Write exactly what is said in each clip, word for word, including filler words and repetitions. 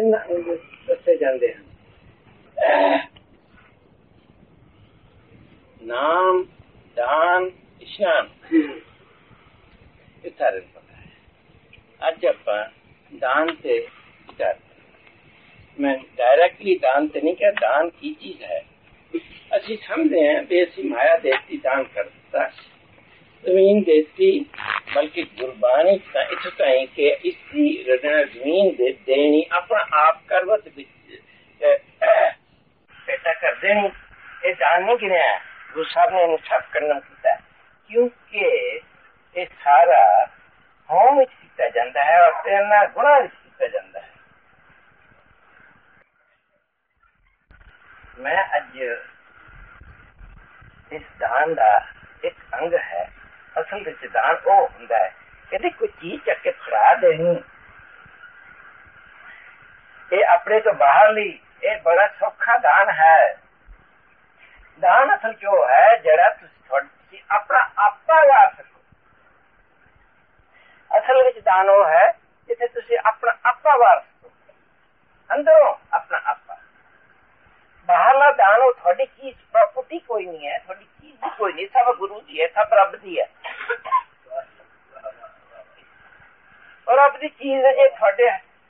ਦੱਸੇ ਜਾਂਦੇ ਹਨ। ਨਾਮ, ਦਾਨ, ਇਸ਼ਨਾਨ, ਇਹ ਸਾਰੇ ਪਤਾ ਹੈ। ਅੱਜ ਆਪਾਂ ਦਾਨ ਤੇ ਵਿਚਾਰ, ਮੈਂ ਡਾਇਰੈਕਟਲੀ ਦਾਨ ਤੇ ਨਹੀਂ ਕਿਹਾ, ਦਾਨ ਕੀ ਚੀਜ਼ ਹੈ। ਅਸੀਂ ਸਮਝਦੇ ਹਾਂ ਵੀ ਅਸੀਂ ਮਾਇਆ ਦੇਤੀ ਦਾਨ ਕਰ ਦਿੱਤਾ, ਜ਼ਮੀਨ ਦੇਤੀ, ਬਲਕਿ ਗੁਰਬਾਣੀ ਤਾਂ ਇੱਥੋਂ ਤਾਈਂ ਕਿ ਇਸੀ ਜ਼ਮੀਨ ਦੇ ਦੇਣੀ ਆਪਣਾ ਆਪ ਕਰਵਤ ਵਿੱਚ ਪੈਦਾ ਕਰ ਦੇਣੀ, ਇਹ ਦਾਨ ਨਹੀਂ ਗਿਣਿਆ। ਗੁਰੂ ਸਾਹਿਬ ਨੇ ਇਹਨੂੰ ਸਭ ਕਰਨਾ ਕੀਤਾ, ਕਿਉਂਕਿ ਇਹ ਸਾਰਾ ਹੋਮ ਵਿੱਚ ਕੀਤਾ ਜਾਂਦਾ ਹੈ ਔਰ ਤੇਰਨਾ ਗੁਣਾ ਵਿੱਚ ਕੀਤਾ ਜਾਂਦਾ ਹੈ। ਮੈਂ ਅੱਜ ਇਸ ਦਾਨ ਦਾ ਇੱਕ ਅੰਗ ਹੈ। ਅਸਲ ਵਿੱਚ ਦਾਨ ਉਹ ਹੁੰਦਾ ਹੈ ਕਹਿੰਦੇ ਕੋਈ ਚੀਜ਼ ਚੱਕ ਕੇ ਫੜਾ ਦੇਣੀ, ਇਹ ਆਪਣੇ ਤੋਂ ਬਾਹਰਲੀ, ਇਹ ਬੜਾ ਸੌਖਾ ਦਾਨ ਹੈ। ਦਾਨ ਅਸਲ ਚ ਉਹ ਹੈ ਜਿਹੜਾ ਤੁਸੀਂ ਆਪਣਾ ਆਪਾ ਲਾ ਸਕੋ। ਅਸਲ ਵਿੱਚ ਦਾਨ ਉਹ ਹੈ ਜਿੱਥੇ ਤੁਸੀਂ ਆਪਣਾ ਆਪਾ ਵਾਰ ਸਕੋ, ਅੰਦਰੋਂ ਆਪਣਾ ਆਪਾ। ਬਾਹਰਲਾ ਦਾਨ ਉਹ ਤੁਹਾਡੀ ਚੀਜ਼ ਪ੍ਰਾਪਰਟੀ ਕੋਈ ਨਹੀਂ ਹੈ, ਤੁਹਾਡੀ ਚੀਜ਼ ਦੀ ਕੋਈ ਨਹੀਂ, ਸਭ ਗੁਰੂ ਦੀ ਹੈ, ਸਭ ਰੱਬ ਦੀ ਹੈ। ਔਰ ਰੱਬ ਦੀ ਚੀਜ਼ ਜੇ ਤੁਹਾਡੇ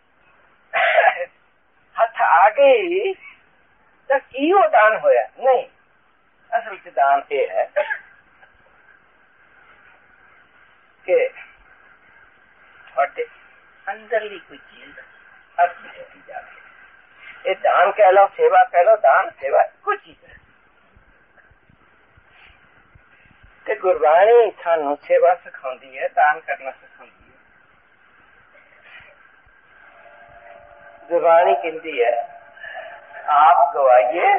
ਹੱਥ ਆ ਗਈ ਤਾਂ ਕੀ ਉਹ ਦਾਨ ਹੋਇਆ? ਨਹੀਂ, ਅਸਲ ਚ ਦਾਨ ਇਹ ਹੈ ਕਿ ਤੁਹਾਡੇ ਅੰਦਰਲੀ ਕੋਈ ਚੀਜ਼ ਅਰਥ ਦਿੱਤੀ ਜਾਵੇ। ਇਹ ਦਾਨ ਕਹਿ ਲਓ, ਸੇਵਾ ਕਹਿ ਲਓ, ਦਾਨ ਸੇਵਾ ਇੱਕੋ ਚੀਜ਼ ਹੈ। ਤੇ ਗੁਰਬਾਣੀ ਸਾਨੂੰ ਸੇਵਾ ਸਿਖਾਉਂਦੀ ਹੈ, ਦਾਨ ਕਰਨਾ ਸਿਖਾਉਂਦੀ ਹੈ। ਗੁਰਬਾਣੀ ਕਹਿੰਦੀ ਹੈ ਆਪ ਗਵਾਈਏ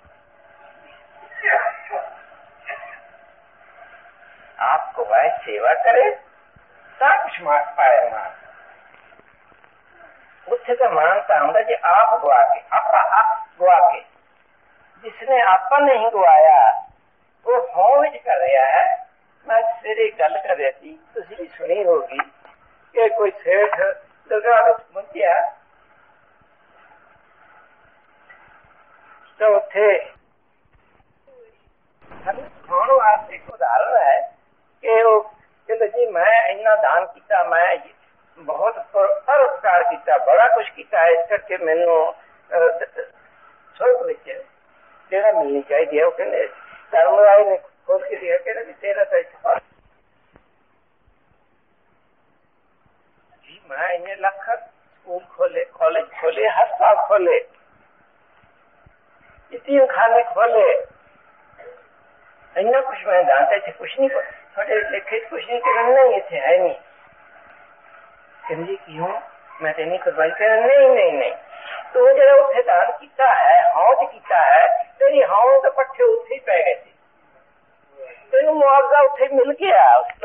आप गवाए सेवा करे ਤਾਂ ਕੁਛ ਮਾਰ ਪਾਏ ਮਾਰ। ਉੱਥੇ ਤਾਂ ਮਾਨਤਾ ਹੁੰਦਾ ਜੇ ਆਪ ਗਵਾ ਕੇ, ਆਪਾ ਆਪ ਗਵਾ ਕੇ, ਜਿਸਨੇ ਆਪਾ ਨਹੀਂ ਗਵਾਇਆ ਉਹ ਹੋਂ ਵਿੱਚ ਕਰ ਰਿਹਾ ਹੈ। ਮੈਂ ਸਵੇਰੇ ਗੱਲ ਕਰ ਰਿਹਾ ਸੀ, ਤੁਸੀਂ ਵੀ ਸੁਣੀ ਹੋਗੀ ਕਿ ਕੋਈ ਸੇਠ ਦਰਗਾਹ ਵਿੱਚ ਪਹੁੰਚਿਆ ਤਾਂ ਉੱਥੇ ਸਾਨੂੰ ਸਿਖਾਉਣ ਵਾਸਤੇ ਇੱਕ ਉਦਾਹਰਨ ਹੈ ਕਿ ਉਹ ਕਹਿੰਦਾ ਜੀ ਮੈਂ ਇੰਨਾ ਦਾਨ ਕੀਤਾ, ਮੈਂ ਬਹੁਤ ਪਰਉਪਕਾਰ ਕੀਤਾ, ਬੜਾ ਕੁਛ ਕੀਤਾ, ਇਸ ਕਰਕੇ ਮੈਨੂੰ ਸਵਰਗ ਵਿੱਚ ਜਿਹੜਾ ਮਿਲਣੀ ਚਾਹੀਦੀ ਹੈ। ਉਹ ਕਹਿੰਦੇ ਧਰਮਰਾਜ ਨੇ ਖੋਲ ਕੇ ਦਿਆ, ਕਹਿੰਦਾ ਵੀ ਤੇਰਾ ਤਾਂ ਇੱਕ ਜੀ ਮੈਂ ਇੰਨੇ ਲੱਖ ਸਕੂਲ ਖੋਲੇ, ਕਾਲਜ ਖੋਲੇ, ਹਸਪਤਾਲ ਖੋਲੇ, ਯਤੀਮ ਖਾਨੇ ਖੋਲੇ, ਇੰਨਾ ਕੁਛ ਮੈਂ ਦਾਨ ਇੱਥੇ ਕੁਛ ਨਹੀਂ, ਤੁਹਾਡੇ ਲੇਖੇ ਕੁਛ ਨਹੀਂ ਕਰਨਾ, ਨਹੀਂ ਇੱਥੇ ਹੈ ਨਹੀਂ। ਕਹਿੰਦੀ ਕਿਉਂ? ਮੈਂ ਤੇ ਨਹੀਂ ਕਰਵਾਈ। ਕਹਿੰਦਾ ਨਹੀਂ ਨਹੀਂ ਨਹੀਂ, ਤੂੰ ਜਿਹੜਾ ਉੱਥੇ ਦਾਨ ਕੀਤਾ ਹੈ, ਹੌਂ ਚ ਕੀਤਾ ਹੈ, ਤੇਰੀ ਹੌਂ ਦੇ ਪੱਠੇ ਉੱਥੇ ਹੀ ਪੈ ਗਏ ਸੀ, ਤੈਨੂੰ ਮੁਆਵਜ਼ਾ ਉੱਥੇ ਮਿਲ ਗਿਆ।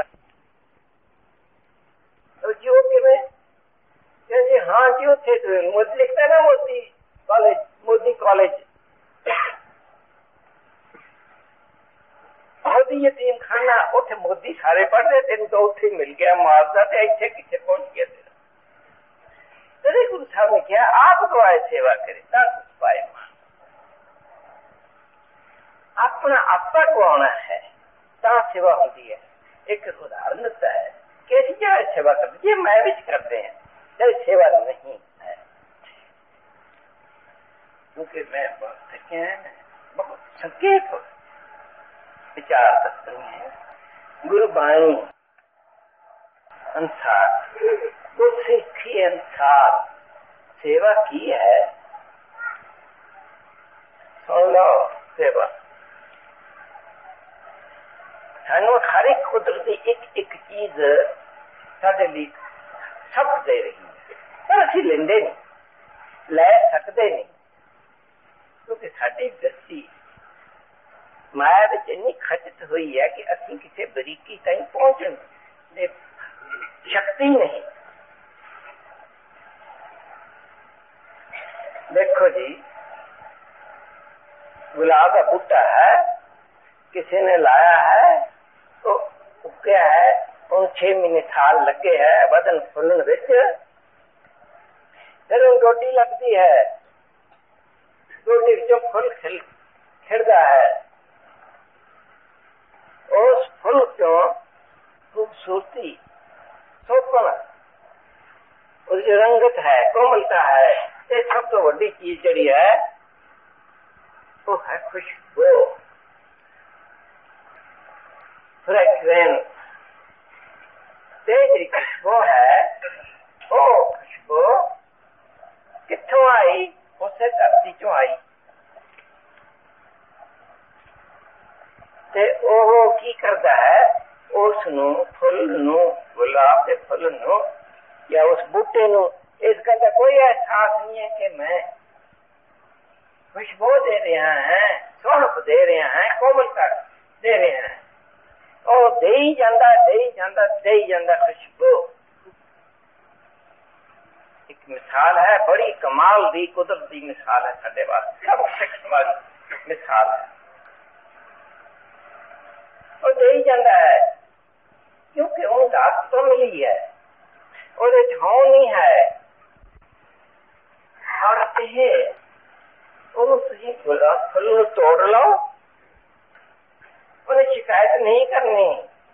ਜੀ ਉਹ ਕਿਵੇਂ? ਕਹਿੰਦੀ ਹਾਂ ਜੀ ਉੱਥੇ ਮੋਦੀ ਲਿਖਦਾ ਨਾ, ਮੋਦੀ ਕਾਲਜ, ਮੋਦੀ ਕਾਲਜ, ਮੋਦੀ ਯਤੀਮ ਖਾਨਾ, ਉੱਥੇ ਮੋਦੀ ਸਾਰੇ ਪੜ੍ਹਦੇ, ਤੈਨੂੰ ਤਾਂ ਉੱਥੇ ਮਿਲ ਗਿਆ ਮੁਆਵਜ਼ਾ, ਤੇ ਇੱਥੇ ਕਿੱਥੇ ਪਹੁੰਚ ਗਿਆ ਤੇਰਾ? ਤੇਰੇ ਗੁਰੂ ਸਾਹਿਬ ਨੇ ਕਿਹਾ ਆਪ ਗਵਾਏ ਸੇਵਾ ਕਰੇ ਤਾਂ ਕੁਛ ਪਾਏ। ਆਪਣਾ ਆਪਾ ਗਵਾਉਣਾ ਹੈ ਤਾਂ ਸੇਵਾ ਹੁੰਦੀ ਹੈ। ਇੱਕ ਉਦਾਹਰਨ ਦਿੱਤਾ ਹੈ ਕਿ ਅਸੀਂ ਜਿਹੜਾ ਸੇਵਾ ਕਰਦੇ, ਜੇ ਮੈਂ ਵਿੱਚ ਕਰਦੇ ਹਾਂ ਤੇ ਸੇਵਾ ਨਹੀਂ ਹੈ, ਕਿਉਂਕਿ ਮੈਂ ਬਹੁਤ ਥਕਿਆ, ਬਹੁਤ ਸੰਕੇਤ ਹੋ ਵਿਚਾਰ ਦੱਸਣੀ ਹੈ। ਗੁਰਬਾਣੀ ਅਨੁਸਾਰ, ਗੁਰਸਿੱਖੀ ਅਨੁਸਾਰ ਸੇਵਾ ਕੀ ਹੈ? ਸੁਣ ਲਓ। ਸੇਵਾ ਸਾਨੂੰ ਹਰ ਇੱਕ ਕੁਦਰਤੀ ਇੱਕ ਇੱਕ ਚੀਜ਼ ਸਾਡੇ ਲਈ ਸਭ ਦੇ ਰਹੀ ਹੈ, ਪਰ ਅਸੀਂ ਲੈਂਦੇ ਨਹੀਂ, ਲੈ ਸਕਦੇ ਨਹੀਂ, ਕਿਉਂਕਿ ਸਾਡੀ ਦ੍ਰਿਸ਼ਟੀ ਮਾਇਆ ਵਿੱਚ ਇੰਨੀ ਖਚਿਤ ਹੋਈ ਹੈ ਕਿ ਅਸੀਂ ਕਿਸੇ ਬਰੀਕੀ ਤਾਈਂ ਪਹੁੰਚਣ ਦੀ ਸ਼ਕਤੀ ਨਹੀਂ। ਦੇਖੋ ਜੀ, ਗੁਲਾਬ ਦਾ ਬੂਟਾ ਹੈ, ਕਿਸੇ ਨੇ ਲਾਇਆ ਹੈ, ਉਹ ਉੱਗਿਆ ਹੈ, ਉਹਨੂੰ ਛੇ ਮਹੀਨੇ ਸਾਲ ਲੱਗੇ ਹੈ ਵਧਣ ਫੁੱਲਣ ਵਿੱਚ, ਫਿਰ ਉਹ ਡੋਡੀ ਲੱਗਦੀ ਹੈ, ਡੋਡੀ ਵਿੱਚੋਂ ਫੁੱਲ ਖਿਲ ਖਿੜਦਾ ਹੈ। ਉਸ ਫੁੱਲ ਚੋਂ ਖੂਬਸੂਰਤੀ, ਸੋਹਣਾ, ਉਹਦੀ ਰੰਗਤ ਹੈ, ਕੋਮਲਤਾ ਹੈ। ਤੇ ਸਭ ਤੋਂ ਵੱਡੀ ਚੀਜ਼ ਜਿਹੜੀ ਹੈ ਉਹ ਹੈ ਖੁਸ਼ਬੂ, ਫ੍ਰੈਗਰੈਂਸ। ਤੇ ਜਿਹੜੀ ਖੁਸ਼ਬੂ ਹੈ ਉਹ ਖੁਸ਼ਬੂ ਕਿੱਥੋਂ ਆਈ? ਉਸੇ ਧਰਤੀ ਚੋਂ ਆਈ। ਤੇ ਉਹ ਕੀ ਕਰਦਾ ਹੈ? ਉਸ ਨੂੰ, ਫੁੱਲ ਨੂੰ, ਗੁਲਾਬ ਦੇ ਫੁੱਲ ਨੂੰ ਜਾਂ ਉਸ ਬੂਟੇ ਨੂੰ ਇਸ ਗੱਲ ਦਾ ਕੋਈ ਅਹਿਸਾਸ ਨਹੀਂ ਹੈ ਕਿ ਮੈਂ ਖੁਸ਼ਬੂ ਦੇ ਰਿਹਾ ਹੈ, ਸੋਹਣਪ ਦੇ ਰਿਹਾ ਹੈ, ਕੋਮਲਤਾ ਦੇ ਰਿਹਾ ਹੈ। ਉਹ ਦੇਈ ਜਾਂਦਾ, ਦੇਈ ਜਾਂਦਾ, ਦੇਈ ਜਾਂਦਾ ਖੁਸ਼ਬੂ। ਇੱਕ ਮਿਸਾਲ ਹੈ, ਬੜੀ ਕਮਾਲ ਦੀ, ਕੁਦਰਤ ਦੀ ਮਿਸਾਲ ਹੈ ਸਾਡੇ ਵਾਸਤੇ, ਸਭ ਸਿੱਖਣ ਵਾਲੀ ਮਿਸਾਲ ਹੈ। ਉਹ ਦੇਈ ਜਾਂਦਾ ਹੈ ਕਿਉਂਕਿ ਉਹ ਦਾਤ ਤੋਂ ਮਿਲੀ ਹੈ, ਉਹਦੇ ਚ ਹੋਂ ਨਹੀਂ ਹੈ। ਔਰ ਇਹ ਉਹਨੂੰ ਤੁਸੀਂ ਫੁੱਲ ਨੂੰ ਤੋੜ ਲਓ, ਉਹਨੇ ਸ਼ਿਕਾਇਤ ਨਹੀਂ ਕਰਨੀ।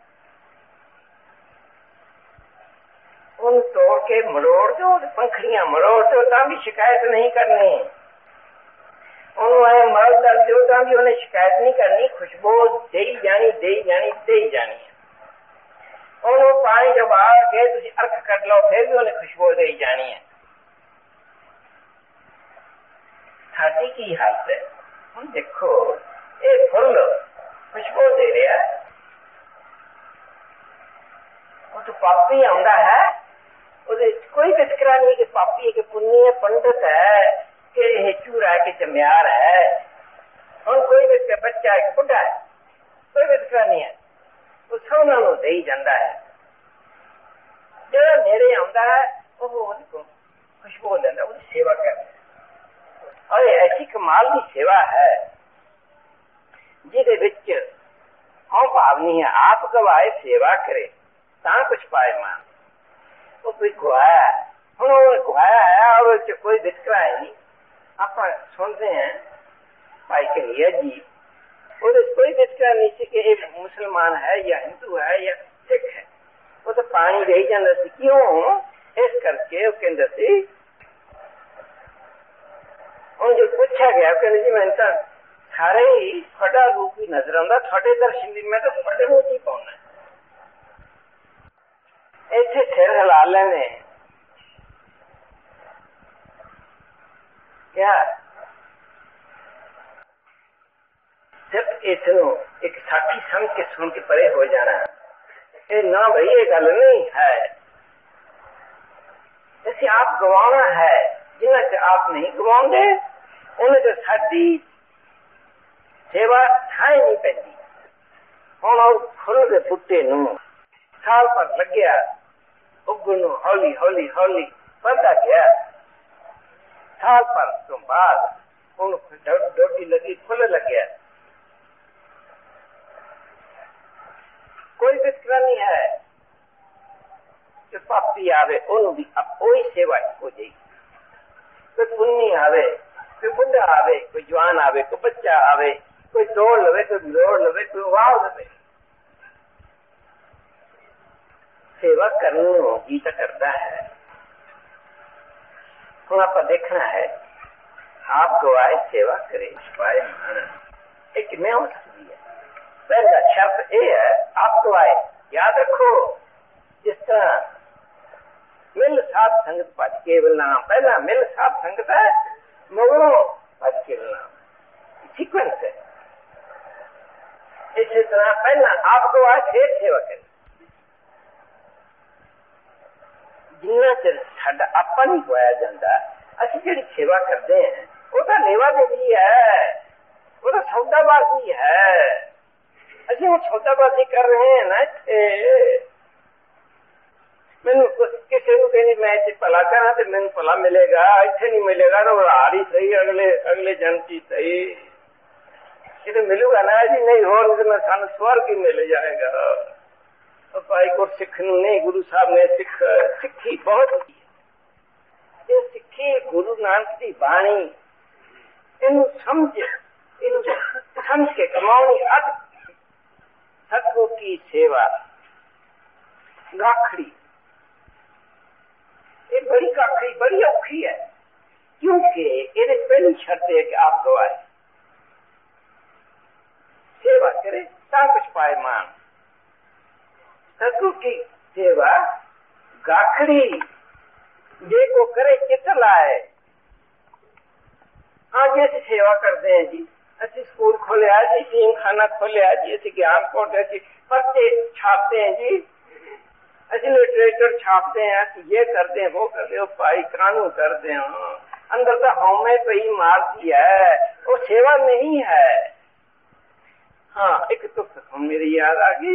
ਉਹਨੂੰ ਤੋੜ ਕੇ ਮਰੋੜ ਦਿਓ, ਪੰਖੜੀਆਂ ਮਰੋੜ ਦਿਓ ਤਾਂ ਵੀ ਸ਼ਿਕਾਇਤ ਨਹੀਂ ਕਰਨੀ। ਉਹਨੂੰ ਐ ਮਰ ਕਰ ਦਿਓ ਤਾਂ ਵੀ ਉਹਨੇ ਸ਼ਿਕਾਇਤ ਨਹੀਂ ਕਰਨੀ। ਖੁਸ਼ਬੂ ਦੇਈ ਜਾਣੀ, ਦੇਈ ਜਾਣੀ, ਦੇਈ ਜਾਣੀ। ਉਹਨੂੰ ਪਾਣੀ ਚ ਪਾ ਕੇ ਤੁਸੀਂ ਅਰਕ ਕੱਢ ਲਓ, ਫਿਰ ਵੀ ਉਹਨੇ ਖੁਸ਼ਬੂ ਦੇਈ ਜਾਣੀ ਹੈ। ਸਾਡੀ ਕੀ ਹਾਲਤ ਹੈ? ਹੁਣ ਦੇਖੋ, ਇਹ ਫੁੱਲ ਖੁਸ਼ਬੂ ਦੇ ਰਿਹਾ, ਉਹ ਤਾਂ ਪਾਪੀ ਆਉਂਦਾ ਹੈ, ਉਹਦੇ ਕੋਈ ਵਿਤਕਰਾ ਨਹੀਂ ਕਿ ਪਾਪੀ ਹੈ ਕਿ ਪੁੰਨੀ ਹੈ, ਪੰਡਤ ਹੈ ਕਿ ਇਹ ਚੂਰਾ ਕਿ ਚਮਿਆਰ ਹੈ। ਹੁਣ ਕੋਈ ਵਿਤਕਰਾ, ਬੱਚਾ ਹੈ ਕਿ ਬੁੱਢਾ ਹੈ, ਕੋਈ ਵਿਤਕਰਾ ਨਹੀਂ ਹੈ। ਉਹ ਸੋਹਣਾ ਨੂੰ ਦੇਈ ਜਾਂਦਾ ਹੈ। ਜਿਹੜਾ ਨੇੜੇ ਆਉਂਦਾ ਹੈ ਉਹ ਉਹਦੇ ਕੋਲ ਖੁਸ਼ਬੂ ਲੈਂਦਾ, ਉਹਦੀ ਸੇਵਾ ਕਰਦਾ। ਔਰ ਐਸੀ ਕਮਾਲ ਦੀ ਸੇਵਾ ਹੈ ਜਿਹਦੇ ਵਿੱਚ ਹਉ ਭਾਵ ਨਹੀਂ ਹੈ। ਆਪ ਗਵਾਏ ਸੇਵਾ ਕਰੇ ਤਾਂ ਕੁਛ ਪਾਏ ਮਾਨ। ਉਹ ਕੋਈ ਗਵਾਇਆ, ਹੁਣ ਉਹ ਗਵਾਇਆ ਹੈ ਔਰ ਉਹਦੇ ਚ ਕੋਈ ਵਿਤਕਰਾ ਹੈ ਨਹੀਂ। ਆਪਾਂ ਸੁਣਦੇ ਹਾਂ ਭਾਈ ਕਨਈਆ ਜੀ, ਉਹਦੇ ਕੋਈ ਵਿਤਕਰਾ ਨਹੀਂ ਸੀ ਕਿ ਇਹ ਮੁਸਲਮਾਨ ਹੈ ਜਾਂ ਹਿੰਦੂ ਹੈ ਜਾਂ ਸਿੱਖ ਹੈ। ਉਹ ਤਾਂ ਪਾਣੀ ਦੇਈ ਜਾਂਦਾ ਸੀ। ਕਿਉਂ? ਇਸ ਕਰਕੇ ਉਹ ਕਹਿੰਦਾ ਸੀ, ਹੁਣ ਜੋ ਪੁੱਛਿਆ ਗਿਆ ਕਹਿੰਦੇ ਜੀ ਮੈਨੂੰ ਤਾਂ ਸਾਰੇ ਹੀ ਤੁਹਾਡਾ ਰੂਪ ਹੀ ਨਜ਼ਰ ਆਉਂਦਾ, ਤੁਹਾਡੇ ਦਰਸ਼ਨ ਵੀ ਮੈਂ ਤਾਂ ਤੁਹਾਡੇ ਮੂੰਹ ਚ ਹੀ ਪਾਉਣਾ। ਇੱਥੇ ਸਿਰ ਹਿਲਾ ਲੈਣੇ ਕਿਆ? ਸਿਰਫ ਇਸ ਨੂੰ ਇੱਕ ਸਾਖੀ ਸਮਝ ਕੇ ਸੁਣ ਕੇ ਪਰੇ ਹੋ ਜਾਣਾ। ਇਹ ਨਾ ਭਈ ਇਹ ਗੱਲ ਨਹੀਂ ਹੈ। ਅਸੀਂ ਆਪ ਗਵਾਉਣਾ ਹੈ। ਜਿਨ੍ਹਾਂ ਚ ਆਪ ਨਹੀਂ ਗਵਾਉਂਦੇ ਉਹਨਾਂ ਚ ਸਾਡੀ ਸੇਵਾ ਥਾਂ ਨਹੀਂ ਪੈਂਦੀ। ਹੁਣ ਉਹ ਫੁੱਲ ਦੇ ਬੂਟੇ ਨੂੰ ਸਾਲ ਪਰ ਲੱਗਿਆ ਉੱਗਣ ਨੂੰ, ਹੌਲੀ ਹੌਲੀ ਹੌਲੀ ਵੱਧਦਾ ਗਿਆ। ਸਾਲ ਪਰ ਤੋਂ ਬਾਅਦ ਉਹਨੂੰ ਡੋਡੀ ਲੱਗੀ, ਫੁੱਲ ਲੱਗਿਆ। ਕੋਈ ਵਿਤਕਰਾ ਨਹੀਂ ਹੈ ਕਿ ਪਾਪੀ ਆਵੇ ਉਹਨੂੰ ਵੀ ਉਹੀ ਸੇਵਾ ਹੋ ਜਾਏਗੀ। ਕੋਈ ਪੁੰਨੀ ਆਵੇ, ਕੋਈ ਬੁੱਢਾ ਆਵੇ, ਕੋਈ ਜਵਾਨ ਆਵੇ, ਕੋਈ ਬੱਚਾ ਆਵੇ, ਕੋਈ ਤੋੜ ਲਵੇ, ਕੋਈ ਮਰੋੜ ਲਵੇ, ਕੋਈ ਵਾਹ ਲਵੇ, ਸੇਵਾ ਕਰਨ ਨੂੰ ਜੀ ਤਾਂ ਕਰਦਾ ਹੈ। ਹੁਣ ਆਪਾਂ ਦੇਖਣਾ ਹੈ ਆਪ ਗਵਾਏ ਸੇਵਾ ਕਰੇ ਪਾਏ ਮਾਨ। ਇਹ ਕਿਵੇਂ ਹੋ ਸਕਦੀ ਹੈ? ਪਹਿਲਾ ਸ਼ਰਤ ਇਹ ਹੈ ਆਪ ਗਵਾਏ। ਯਾਦ ਰੱਖੋ, ਜਿਸ ਤਰ੍ਹਾਂ ਮਿਲ ਸਾਧ ਸੰਗਤ ਭਜ ਕੇਵਲ ਨਾਮ, ਪਹਿਲਾਂ ਮਿਲ ਸਾਧ ਸੰਗਤ ਹੈ, ਮਗਰੋਂ ਭਜ ਕੇਵਲ ਨਾਮ, ਸੀਕੁਐਂਸ ਹੈ। ਇਸੇ ਤਰ੍ਹਾਂ ਪਹਿਲਾਂ ਆਪ ਗਵਾਏ ਫਿਰ ਸੇਵਾ ਕਰੇ। ਜਿੰਨਾ ਚਿਰ ਸਾਡਾ ਆਪਾਂ ਨਹੀਂ ਗਵਾਇਆ ਜਾਂਦਾ, ਅਸੀਂ ਜਿਹੜੀ ਸੇਵਾ ਕਰਦੇ ਹਾਂ ਉਹ ਤਾਂ ਲੇਵਾ ਦੇਵੀ ਹੈ, ਉਹ ਤਾਂ ਸੌਦਾਬਾਜ਼ੀ ਹੈ। ਅਸੀਂ ਉਹ ਸੌਦਾਬਾਜ਼ੀ ਕਰ ਰਹੇ ਹਾਂ ਨਾ। ਇੱਥੇ ਮੈਨੂੰ ਕਿਸੇ ਨੂੰ ਕਹਿੰਦੀ ਮੈਂ ਇੱਥੇ ਭਲਾ ਕਰਾਂ ਤੇ ਮੈਨੂੰ ਭਲਾ ਮਿਲੇਗਾ, ਇੱਥੇ ਨਹੀਂ ਮਿਲੇਗਾ ਤਾਂ ਹਾਰ ਹੀ ਸਹੀ, ਅਗਲੇ ਅਗਲੇ ਜਨਮ ਚ ਸਹੀ ਕਿਤੇ ਮਿਲੂਗਾ ਨਾ ਜੀ। ਨਹੀਂ ਹੋਰ ਮੈਂ ਸਾਨੂੰ ਸਵਰਗ ਹੀ ਮਿਲ ਜਾਏਗਾ। ਭਾਈ ਗੁਰਸਿੱਖ ਨੂੰ ਨਹੀਂ, ਗੁਰੂ ਸਾਹਿਬ ਨੇ ਸਿੱਖ ਸਿੱਖੀ ਬਹੁਤ ਇਹ ਸਿੱਖੀ ਗੁਰੂ ਨਾਨਕ ਦੀ ਬਾਣੀ ਇਹਨੂੰ ਸਮਝ ਇਹਨੂੰ ਸਮਝ ਕੇ ਕਮਾਉਣੀ ਅੱਧ ਸਤਿਗੁਰੂ ਕੀ ਸੇਵਾ ਗਾਖੜੀ ਇਹ ਬੜੀ ਗਾਖੜੀ ਬੜੀ ਔਖੀ ਹੈ क्योंकि ये पहली शर्त है कि आप गवाए सेवा करे ता कुछ पाए मान सतगुरु की सेवा गाखड़ी जे को करे चित लाए। हाँ जी असि सेवा करते हैं जी असि स्कूल खोलिया जी टीम खाना खोलिया जी असि ज्ञान कोट जी पर्चे छापते हैं जी असि लिटरेचर छापते हैं असि ये करते हैं वो करते हैं भाई कानून करते हैं अंदर तो हमें पे ही मारती है वो सेवा नहीं है। हाँ एक तो मेरी याद आ गई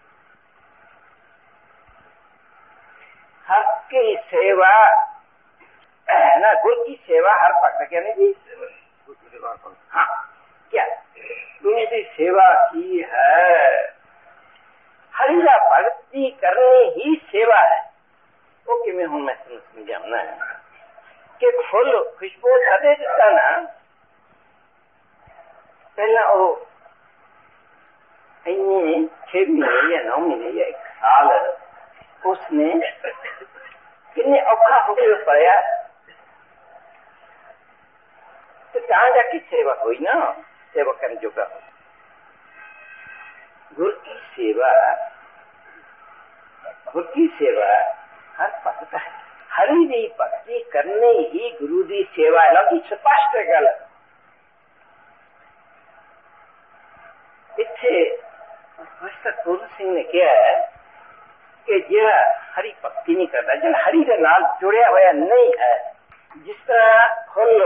हर की सेवा ना गुरु की सेवा हर पक्ष क्या नहीं जी हाँ क्या गुरु की सेवा की है हरिया भक्ति करनी ही सेवा है। वो कि मैं हूं मैं समझाना है कि फुल खुशबू कदे दिता ना पहला वो इन्ने छह महीने या नौ महीने या एक साल उसने किन्ने औखा होकर पढ़िया तो कहाँ जाके सेवा हुई ना सेवा करने जोगा हो। गुरु की सेवा गुरु की सेवा हर भक्त है हरि दी भक्ति करने ही गुरु दी सेवा है लगी स्पष्ट गल इत्थे मास्टर पूर्ण सिंह ने कहा है कि जो हरि भक्ति नहीं करता जो हरि के नाल जुड़िया हुआ नहीं है जिस तरह फुल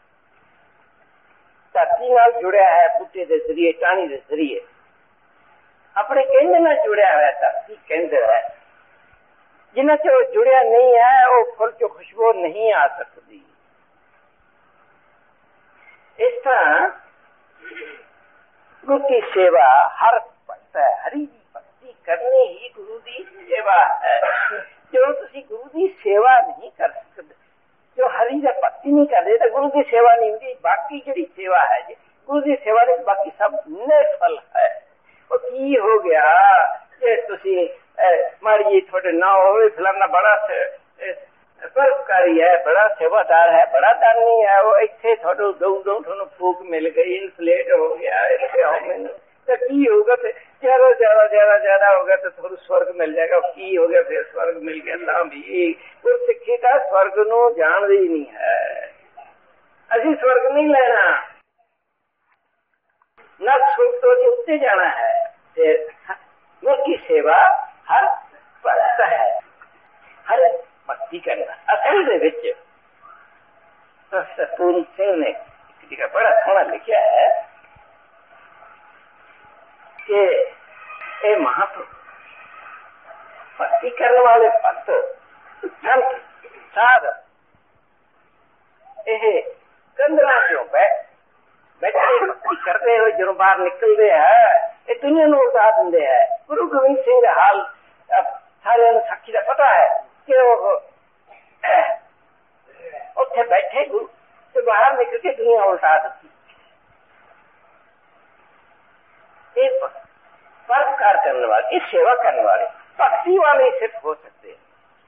धरती नाल जुड़िया है बूटे के जरिए टाणी के जरिए अपने केंद्र नाल जुड़िया हुआ धरती केंद्र है जिन्हें चो जुड़िया नहीं है वो फुल चो खुशबू नहीं आ सकती। इस तरह गुरु की सेवा हर भक्त है हरि की भक्ति करनी ही गुरु की सेवा है। जो तुसी गुरु की सेवा नहीं कर सकते जो हरि की भक्ति नहीं करते तो गुरु की सेवा नहीं होती। बाकी जी सेवा है जी गुरु की सेवा दे बाकी सब निरफल है। वो की हो गया जे तुसी माड़ी थोड़े ना हो फलाना बड़ा परोपकारी है बड़ा सेवादार है बड़ा दानी है वो इतने थोड़ो दो दो थोड़ा फूक मिल गई इन्फ्लेट हो गया तो की होगा फिर ज्यादा ज्यादा ज्यादा ज्यादा होगा तो थोड़ा स्वर्ग मिल जाएगा की हो गया फिर स्वर्ग मिल गया ना भी वो सिक्खी का स्वर्ग नो जान ही नहीं है। अभी स्वर्ग नहीं लेना न स्वर्ग तो उत्ते जाना है। गुरु की सेवा हर भक्त है हर भक्ति करना असल दे विच पूर्ण सिंह ने एक बड़ा सोहना लिखा है कि ए महापुरुष भक्ति करने वाले भक्त संत साधक ये कंदरा क्यों बैठ बैठे भक्ति करते हुए जो बाहर निकलते हैं ये दुनिया में उठा देंगे है। गुरु गोविंद सिंह का हाल सारे साक्षी का पता है कि वो उत्थे बैठे गुरु तो बाहर निकल के दुनिया उल्टा देती। एक परोपकार करने वाले इस सेवा करने वाले भक्ति वाले सिर्फ हो सकते हैं।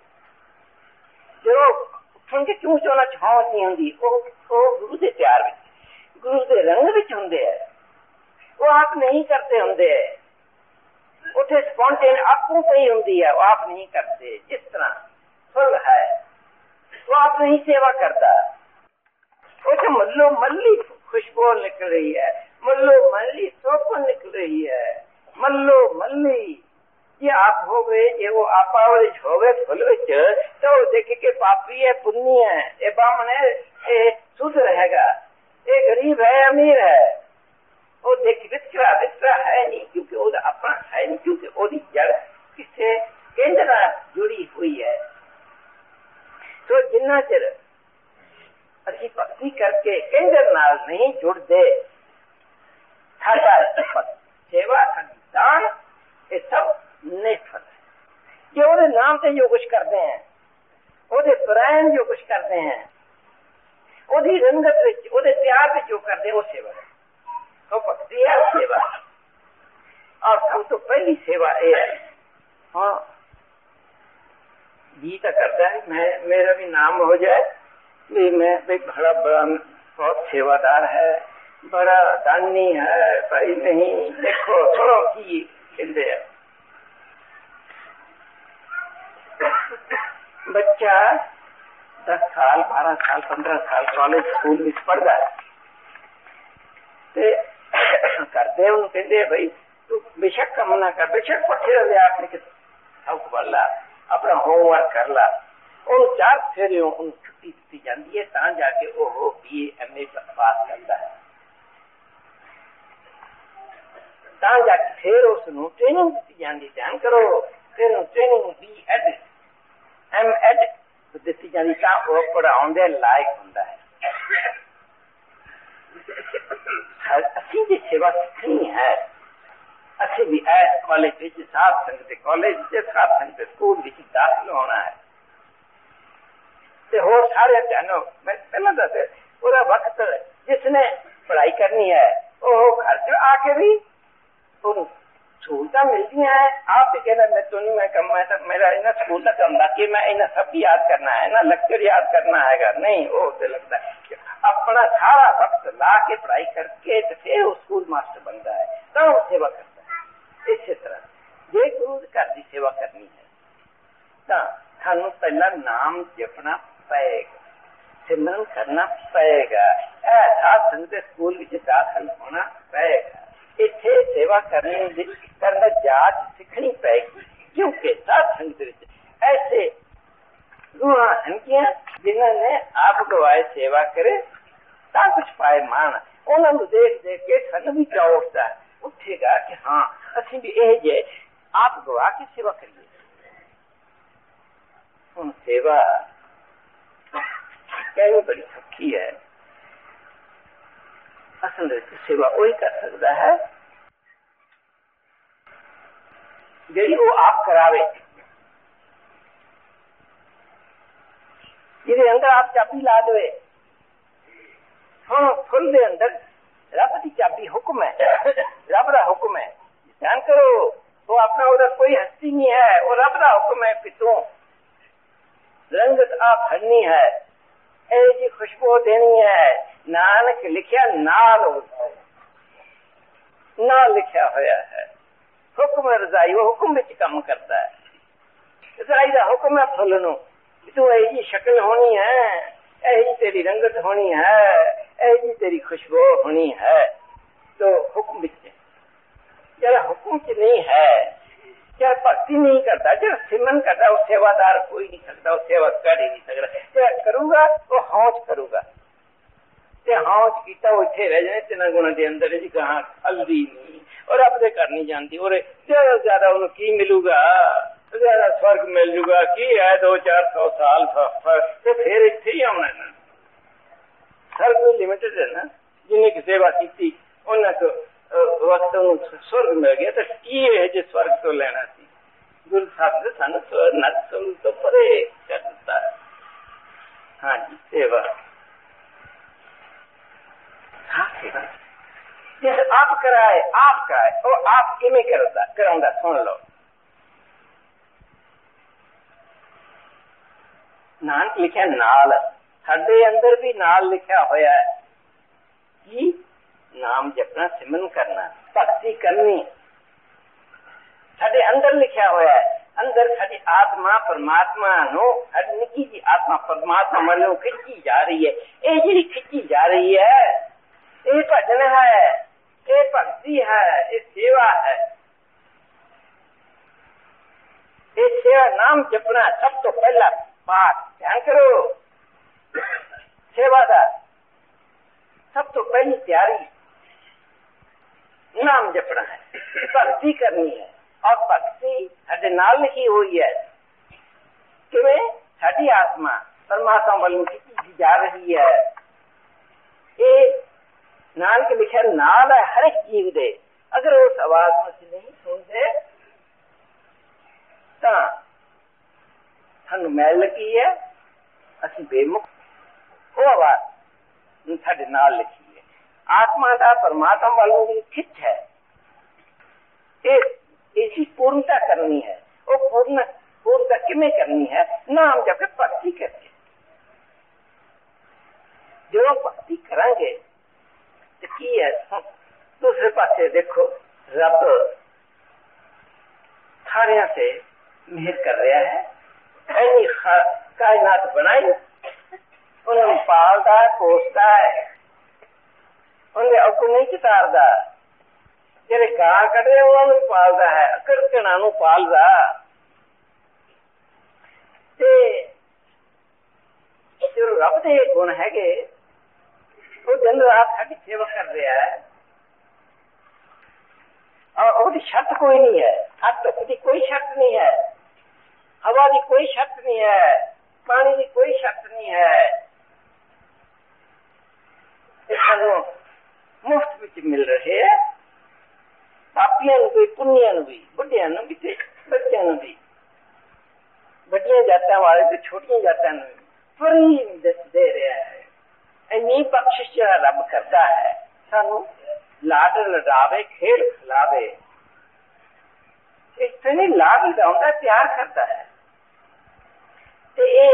जो उठन के क्यों चोना छाव नहीं होंगी वो गुरु के प्यार में गुरु के रंग विच हुंदे है वो आप नहीं करते होंगे उठे स्पॉन्टेन आपको सही होंगी है वो आप नहीं करते। जिस तरह फुल है वो आप नहीं सेवा करता वो मल्लो मल्ली खुशबू निकल रही है मल्लो मल्ली सोप निकल रही है मल्लो मल्ली ये आप हो गए ये वो आपा हो गए फुल विच तो देखे के पापी है पुण्य है ये बामण है ये शुद्ध रहेगा ये गरीब है अमीर है वो देख वितरा वितरा है नहीं क्योंकि वो अपना है नहीं क्योंकि वो जड़ किससे केंद्र जुड़ी हुई है। तो जिन्ना चिर असी भक्ति करके केंद्र नाल नहीं जुड़ते साडा सेवा दान ये सब निष्फल है। जो वो नाम से जो कुछ करते हैं वो परायण जो कुछ करते हैं ਉਹਦੀ ਰੰਗਤ ਵਿੱਚ, ਉਹਦੇ ਪਿਆਰ ਵਿੱਚ ਜੋ ਕਰਦੇ ਉਹ ਸੇਵਾ ਹੈ, ਉਹ ਭਗਤੀ ਹੈ, ਉਹ ਸੇਵਾ। ਔਰ ਸਭ ਤੋਂ ਪਹਿਲੀ ਸੇਵਾ ਇਹ ਹੈ, ਹਾਂ जी तो करता है मैं मेरा भी नाम हो जाए, मैं भी बड़ा बड़ा बहुत सेवादार है, बड़ा दानी है भाई। नहीं देखो सुनो की कहते हैं, बच्चा दस साल बारह साल पंद्रह साल कॉलेज स्कूल में पढ़ता है, करते उन्होंने कहते भाई तू बेशक कम ना कर, बेशक पट्ठे रहे आपने सब पढ़ ला, अपना होमवर्क कर ला। उन चार फेरे उन छुट्टी दी जाती है ता जाके वो बी एम ए पास करता है, ता जाके फिर उसनों ट्रेनिंग दी जाती, ध्यान करो, फिर training B Ed M Ed दी जाती ता वो पढ़ाने दे लायक होता है। असी जी सेवा सीखनी है, असि भी एस कॉलेज साध संगत कॉलेज साध संगत स्कूल दाखिल होना है, हो सारे जानो। मैं पहला दस पूरा वक्त जिसने पढ़ाई करनी है वो घर से आके भी सहूलत मिलती है। आप भी कहना मैं तो नहीं, मैं कम मैं सब मेरा इन्हें स्कूल तक कम कि मैं इन्हें सब याद करना है ना, लेक्चर याद करना है, नहीं वो तो लगता है अपना सारा वक्त ला के पढ़ाई करके तो फिर वो स्कूल मास्टर बनता है, तो वो सेवा करता है। इसी तरह जे गुरु घर की सेवा करनी है तो थानू पहला नाम जपना पएगा, सिमरन करना पएगा, साध संगत स्कूल में दाखिल होना पएगा, इत्थे सेवा करने करना जाच सीखनी पएगी। क्योंकि साध संगत ऐसे रूहां हनकियां जिन्होंने आप गवाए सेवा करे ता कुछ पाए मान, उन्होंने देख देख के सन भी क्या उठता है, उठेगा कि हाँ असि भी यह जे आप गवा की सेवा करिए। उन सेवा कहनी बड़ी सौखी है, असल सेवा वही कर सकता है जी वो आप करावे, जिसे अंदर आप चाबी ला दे। हाँ फुल दे अंदर रब की चाबी हुक्म है, रब का हुक्म है, ध्यान करो वो अपना उधर कोई हस्ती नहीं है, वो रब का हुक्म है पितों रंगत आप भरनी है, ऐसी खुशबू देनी है। नानक लिखिया नाल होता है, ना लिखा होया है हुक्म रजाई, वो हुक्म विच काम करता है। रजाई का हुक्म है फुलनू, तू ऐसी शक्ल होनी है, ऐसी तेरी रंगत होनी है, ऐसी तेरी खुशबू होनी है, तो हुक्म विच जरा हुक्म च नहीं है, जरा भक्ति नहीं करता, जरा सिमरन करता, वो सेवादार कोई नहीं सकता, वो सेवा कर ही नहीं सकता। जरा करूगा वो हौच करूगा, हौच किया वो इतने रह जाए तिना गुणा के अंदर जी कहा हल्दी नहीं और अपने कर नहीं जानती, और ज्यादा ज्यादा उन्हें की मिलूगा, ज्यादा स्वर्ग मिल जूगा की है दो चार सौ साल सफर तो फिर इतने ही आना ना। हर कोई लिमिटेड है ना, जिन्हें की सेवा की उन्हें तो वक्त स्वर्ग मिल गया, तो की है जो स्वर्ग तो लेना सी। गुरु साहब ने सानू स्वर्ग नरक तो परे कर दिता है। हाँ जी सेवा, हाँ सेवा जैसे आप कराए आप कराए और आप किमें करता कराऊंगा सुन लो। नानक लिखा नाल, साडे अंदर भी नाल लिखा होया है कि नाम जपना सिमरन करना भक्ति करनी साडे अंदर लिखा होया है। अंदर साडी आत्मा परमात्मा नो साडी निकी जी आत्मा परमात्मा वालों खिंची जा रही है। ये जी खिंची जा रही है ये भजन है, ये भक्ति है, ये सेवा है। ये सेवा नाम जपना सब तो पहला पाठ, ध्यान करो सेवा का सब तो पहली तैयारी नाम जपना है, भक्ति करनी है। और भक्ति साडे नाल लिखी हुई है किवें साडी आत्मा परमात्मा वालों खिंची जा रही है। ये नानक लिखा नाल है हर एक जीव दे, अगर उस आवाज में से नहीं सुनते तो सानू मैल लगी है, असी बेमुख वो आवाज साडे नाल लिखी है। आत्मा का परमात्मा वालों की खिच है, इसी पूर्णता करनी है। वो पूर्ण पूर्णता किमें करनी है? नाम जब भक्ति करके, जो भक्ति करांगे तो की है। दूसरे पासे देखो, रब सारिया से मेहर कर रहा है, ऐनी कायनात बनाई, उन्हें पालता है, पोसता है, उन्हें अगू नहीं चितारदा, जेरे गां कढ़े उन्होंने पालता है, अकड़कणा नूं पालदा। ते जो रब दे गुण हैगे वो दिन रात साडी सेवा कर रहा है, और उसकी शर्त कोई नहीं है। हर धुप की कोई शर्त नहीं है, हवा की कोई शर्त नहीं है, पानी की कोई शर्त नहीं है। सानू मुफ्त विच मिल रहे है, पापियां नूं भी, पुण्या नूं भी, बुढ़िया नूं भी, बच्चों नूं भी, बड़िया जातां वाले तो छोटिया जातां नूं फ्री दे रहा है। इन्नी बख्शिश जिहड़ा रब करता है, सानू लाड लडावे, खेल खिलावे, इस तरह लाड लडाउंदा, प्यार करता है। ते ए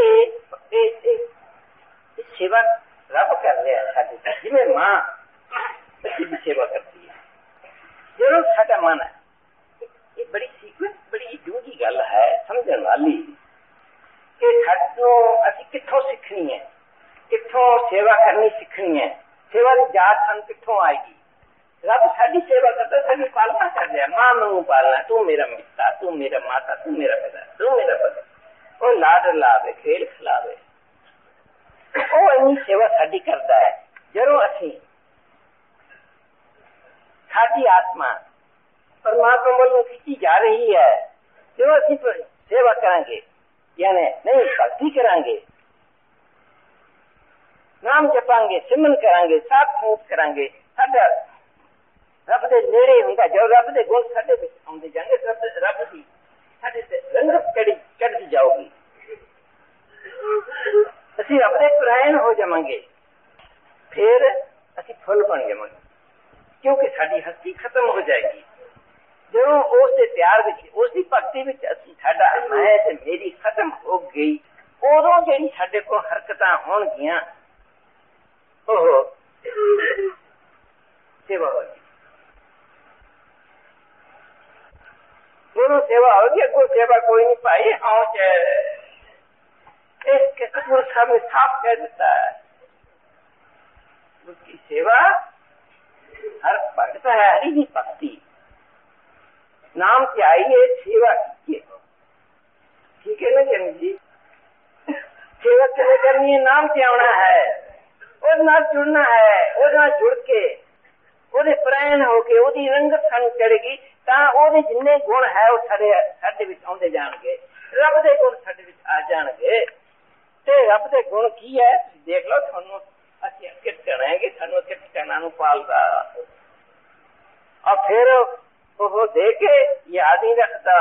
सेवा रब कर रहा है साडी, जिवें मां बच्चे की सेवा करती है। जो साडा मन है, ये बड़ी सीक्वेंस, बड़ी डूंगी गल है, समझण वाली कि साडों असीं कित्थों सीखनी है, कित्थों सेवा करनी सीखनी है, सेवा की जात सानूं कित्थों आएगी। रब साडी सेवा करता, साडी पालना कर रहा है। मां मैनूं पालना, तू मेरा मित्ता, तू मेरा माता, तू मेरा पिता, तू मेरा पति, वो लाड लावे, खेल खिलावे, वो इन्नी सेवा साडी करता है। जदों असीं साडी आत्मा परमात्मा वालों खिंची जा रही है, जो असीं सेवा करांगे, यानी नहीं भक्ति करांगे, नाम जपांगे, सिमरन करांगे, साथ फूक करांगे, साडा रब दे नेड़े हुंदा, जो रब दे गुण साडे विच आउंदे जांगे, रब रब दी साडे ते रंगत चढ़ी चढ़दी जाऊगी। असीं रब दे परायण हो जावांगे, फिर असीं फुल बन जावांगे, क्योंकि साडी हस्ती खत्म हो जाएगी। जो उस दे प्यार विच, उस दी भक्ति विच असीं साडा मैं ते मेरी खत्म हो गई, उदों जिहड़ी साडे कोल हरकतां होणगीਆਂ ओह सेवा होगी। दोनों सेवा होगी, अगो सेवा कोई नहीं पाई। हाँ इसके सतगुरु साहब ने साफ कह देता है, उसकी सेवा हर भक्त है, हरि की भक्ति नाम से आई है, सेवा कीजिए। ठीक है ना जन जी? सेवा कैसे करनी है? नाम से आना है, और नाल जुड़ना है, और नाल जुड़ के ਉਹਦੇ ਪ੍ਰਾਇਣ ਹੋ ਕੇ ਉਹਦੀ ਰੰਗਤ ਸਾਨੂੰ ਚੜੇਗੀ, ਤਾਂ ਉਹਦੇ ਜਿੰਨੇ ਗੁਣ ਹੈ ਉਹ ਸਾਡੇ ਸਾਡੇ ਵਿੱਚ ਆਉਂਦੇ ਜਾਣਗੇ, ਰੱਬ ਦੇ ਗੁਣ ਸਾਡੇ ਵਿੱਚ ਆ ਜਾਣਗੇ। ਤੇ ਰੱਬ ਦੇ ਗੁਣ ਕੀ ਹੈ ਤੁਸੀਂ ਦੇਖ ਲਓ। ਤੁਹਾਨੂੰ ਅਸੀਂ ਕਿਰਤ ਕਰਾਂਗੇ, ਸਾਨੂੰ ਕਿਰਤ ਕਰਨਾ ਨੂੰ ਪਾਲਦਾ, ਔਰ ਫਿਰ ਉਹ ਦੇ ਕੇ ਯਾਦ ਨਹੀਂ ਰੱਖਦਾ,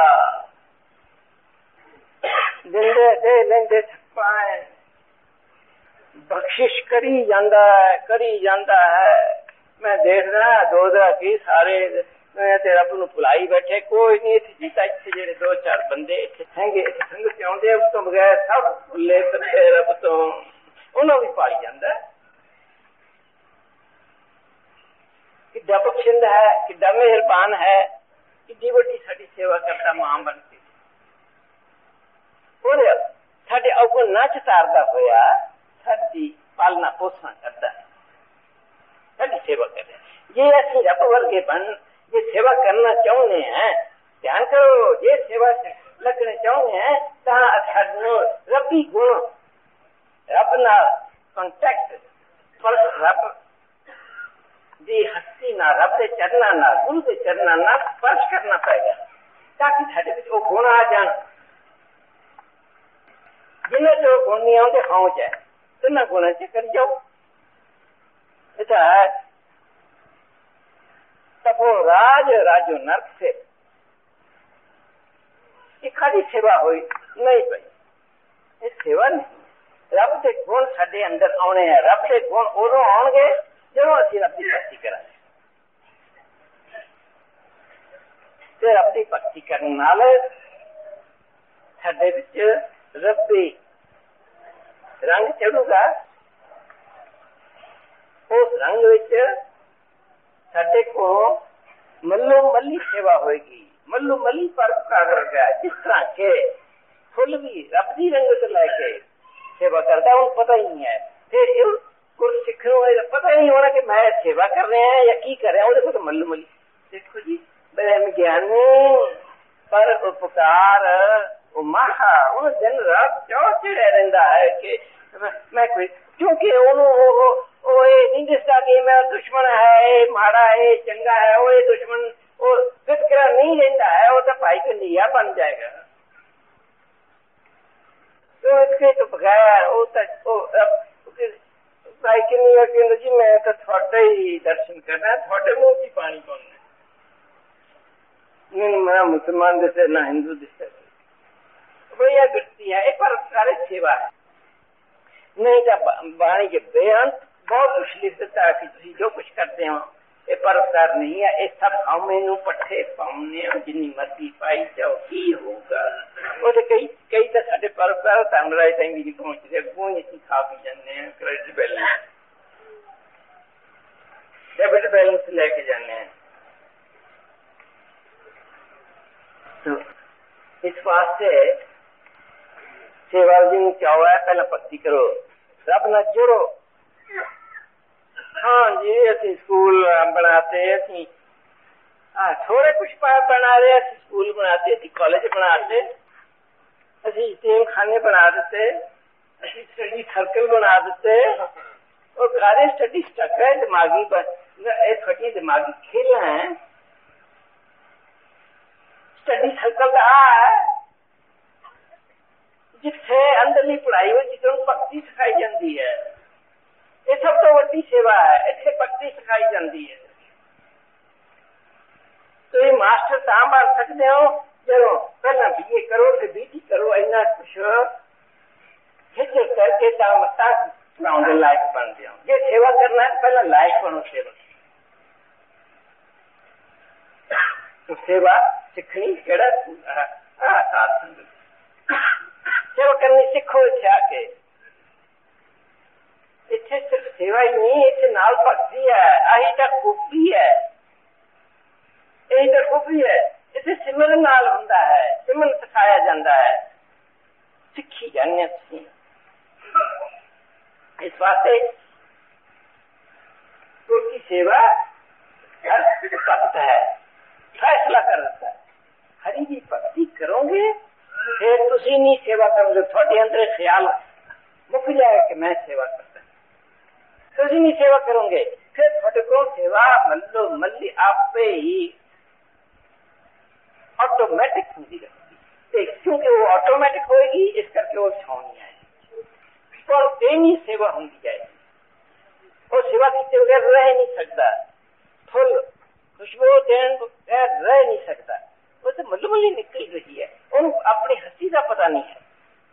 ਦਿੰਦੇ ਦੇ ਲੈਂਦੇ ਪਾਏ ਬਖਸ਼ਿਸ਼ ਕਰੀ ਜਾਂਦਾ ਹੈ, ਕਰੀ ਜਾਂਦਾ ਹੈ। मैं देख रहा दो दो की सारे ते रब नूं भुलाई बैठे, कोई नहीं इत्थे इत्थे जेड़े दो चार बंदे इत्थे संगे इत्थे संगत च आउंदे, उस तो बगैर सब भुले फिरदे रब तो, उन्हां भी पाई जांदा। किड्डा बख्शिंद है, किड्डा मेहरबान है, किड्डी वड्डी साडी सेवा करता मां बन के, और साडे अगों ना चितारदा होया साडी पालना पोसना करदा है, साडी सेवा करे। ये असीं रब वर्गे बन ये सेवा करना चाहुंदे हैं, ध्यान करो, ये सेवा लगने चाहुंदे हैं तां सानूं रब्बी गुण, रब नाल कॉन्टैक्ट, स्पर्श रब दी हस्ती नाल, रब दे चरनां नाल, गुरु दे चरनां नाल स्पर्श करना पएगा, ताकि साडे विच ओह गुण आ जाण। जिन्हां चों गुण नहीं आउंदे हौं च है, तिन्हां गुणां च करी जाओ। तब वो राज राजो नरक से खाली सेवा हुई नहीं भाई, ये सेवा नहीं, ਰੱਬ ਦੇ ਗੁਣ ਸਾਡੇ ਅੰਦਰ ਆਉਣੇ ਹੈ। ਰੱਬ ਦੇ ਗੁਣ ਉਦੋਂ ਆਉਣਗੇ ਜਦੋਂ ਅਸੀਂ ਰੱਬ ਦੀ ਭਗਤੀ ਕਰਾਂਗੇ। ਤੇ ਰੱਬ ਦੀ ਭਗਤੀ ਕਰਨ ਨਾਲ ਸਾਡੇ ਵਿੱਚ ਰੱਬੀ ਰੰਗ ਚੜੂਗਾ। ਉਸ ਰੰਗ ਵਿੱਚ ਸਾਡੇ ਕੋਲ ਮੱਲੋ ਮੱਲੀ ਸੇਵਾ ਹੋਏਗੀ। ਮੱਲੋ ਮੱਲੀ ਪਰਉਪਕਾਰ ਹੋਏਗਾ। ਜਿਸ ਤਰ੍ਹਾਂ ਕਿ ਫੁੱਲ ਵੀ ਰੱਬ ਦੀ ਰੰਗਤ ਲੈ ਕੇ ਸੇਵਾ ਕਰਦਾ, ਉਹਨੂੰ ਪਤਾ ਹੀ ਨਹੀਂ ਹੈ। ਫਿਰ ਕੁਝ ਸਿੱਖਣ ਵਾਲੇ ਪਤਾ ਨਹੀਂ ਹੋਣਾ ਕਿ ਮੈਂ ਸੇਵਾ ਕਰ ਰਿਹਾ ਜਾਂ ਕੀ ਕਰ ਰਿਹਾ। ਉਹਦੇ ਕੋਲ ਮੱਲੋ ਮੱਲੀ ਦੇਖੋ ਜੀ, ਬ੍ਰਹਮ ਗਿਆਨੀ ਪਰ ਉਪਕਾਰ ਉਹ ਮਹਾ ਉਹ ਦਿਨ ਰਾਤ ਚੌ ਚੜਿਆ ਰਹਿੰਦਾ ਹੈ ਕਿ ਮੈਂ ਕੋਈ, ਕਿਉਂਕਿ ਉਹਨੂੰ ਉਹ ਉਹ ਇਹ ਨਹੀਂ ਦਿਸਦਾ ਕਿ ਮੈਂ ਦੁਸ਼ਮਣ ਹੈ, ਇਹ ਮਾੜਾ ਹੈ, ਚੰਗਾ ਹੈ। ਉਹ ਇਹ ਦੁਸ਼ਮਣ ਉਹ ਵਿਤਕਰਾ ਨਹੀਂ ਰਹਿੰਦਾ ਹੈ। ਉਹ ਤਾਂ ਭਾਈ ਕਨ੍ਹਈਆ ਬਣ ਜਾਏਗਾ। तो इसके तो बगैर वो भाई कन्हैया कहते जी मैं तो थोड़े ही दर्शन करना, थोड़े मुंह की पानी पाना। नहीं मैं मुसलमान जैसे ना हिंदू जैसे भैया गिरती है। एक पर सेवा है नहीं तो बाणी के बेअंत बहुत कुछ लिख देता है कि जो कुछ करते हो ये परोपकार नहीं है। ये सब हमें पट्ठे पाने जिन्नी मर्जी पाई जाओ की होगा। वो तो कई कई तो साढ़े परोपकार धनराज सिंह जी पहुंचते अगों ही अं खा पी जाने क्रेडिट बैलेंस डेबिट बैलेंस लेके जाने। तो इस वास्ते सेवा जी चाहो है पहला भक्ति करो, रब न जुड़ो। हाँ जी असी स्कूल बनाते, असी हाँ थोड़े कुछ बना रहे, असी स्कूल बनाते, असी कॉलेज बनाते, असी यतीम खाने बना देते, असी स्टडी सर्कल बना देते और सारे स्टडी स्टक है दिमागी छोटी दिमागी खेल है। स्टडी सर्कल का है जिथे अंदरली पढ़ाई हो जिसे भक्ति सिखाई जाती है। ये सब तो बड़ी सेवा है, इतने भक्ति सिखाई जाती है। तो ये मास्टर तां बन सकते हो जो पहला बीए करो फिर बीटी करो, इन्ना कुछ खिच करके पढ़ाने लायक बन जाओ। जे सेवा करना है पहला लायक बनो सेवा। तो सेवा सीखनी केड़ा साथ सेवा करनी सीखो इत्थे आके। इत्थे सिर्फ सेवा ही नहीं, इत्थे नाल भक्ति है। आही तां खूबी है, यही तां खूबी है। इत्थे सिमरन नाल हुंदा है, सिमरन सिखाया जाता है, सीखी जाने तुसीं। इस वास्ते गुरु की सेवा हर भक्त है फैसला कर देता है। हरि की भक्ति करोगे फिर तुसीं नहीं सेवा करोगे, थोड़े अंदर ख्याल मुक जाएगा कि मैं सेवा करता। तुसीं नहीं सेवा करोगे फिर थोड़े को सेवा मल्लो मल्ली आपे ही ऑटोमेटिक होती रहेगी। क्योंकि वो ऑटोमेटिक होएगी इस करके वो छाव नहीं आएगी, स्पॉन्टेनियस सेवा होती जाएगी। और सेवा किए बगैर रह नहीं सकता, फुल खुशबू देन बगैर रह नहीं सकता। वो तो मल्लो मल्ली निकल रही है, उनको अपनी हंसी का पता नहीं है।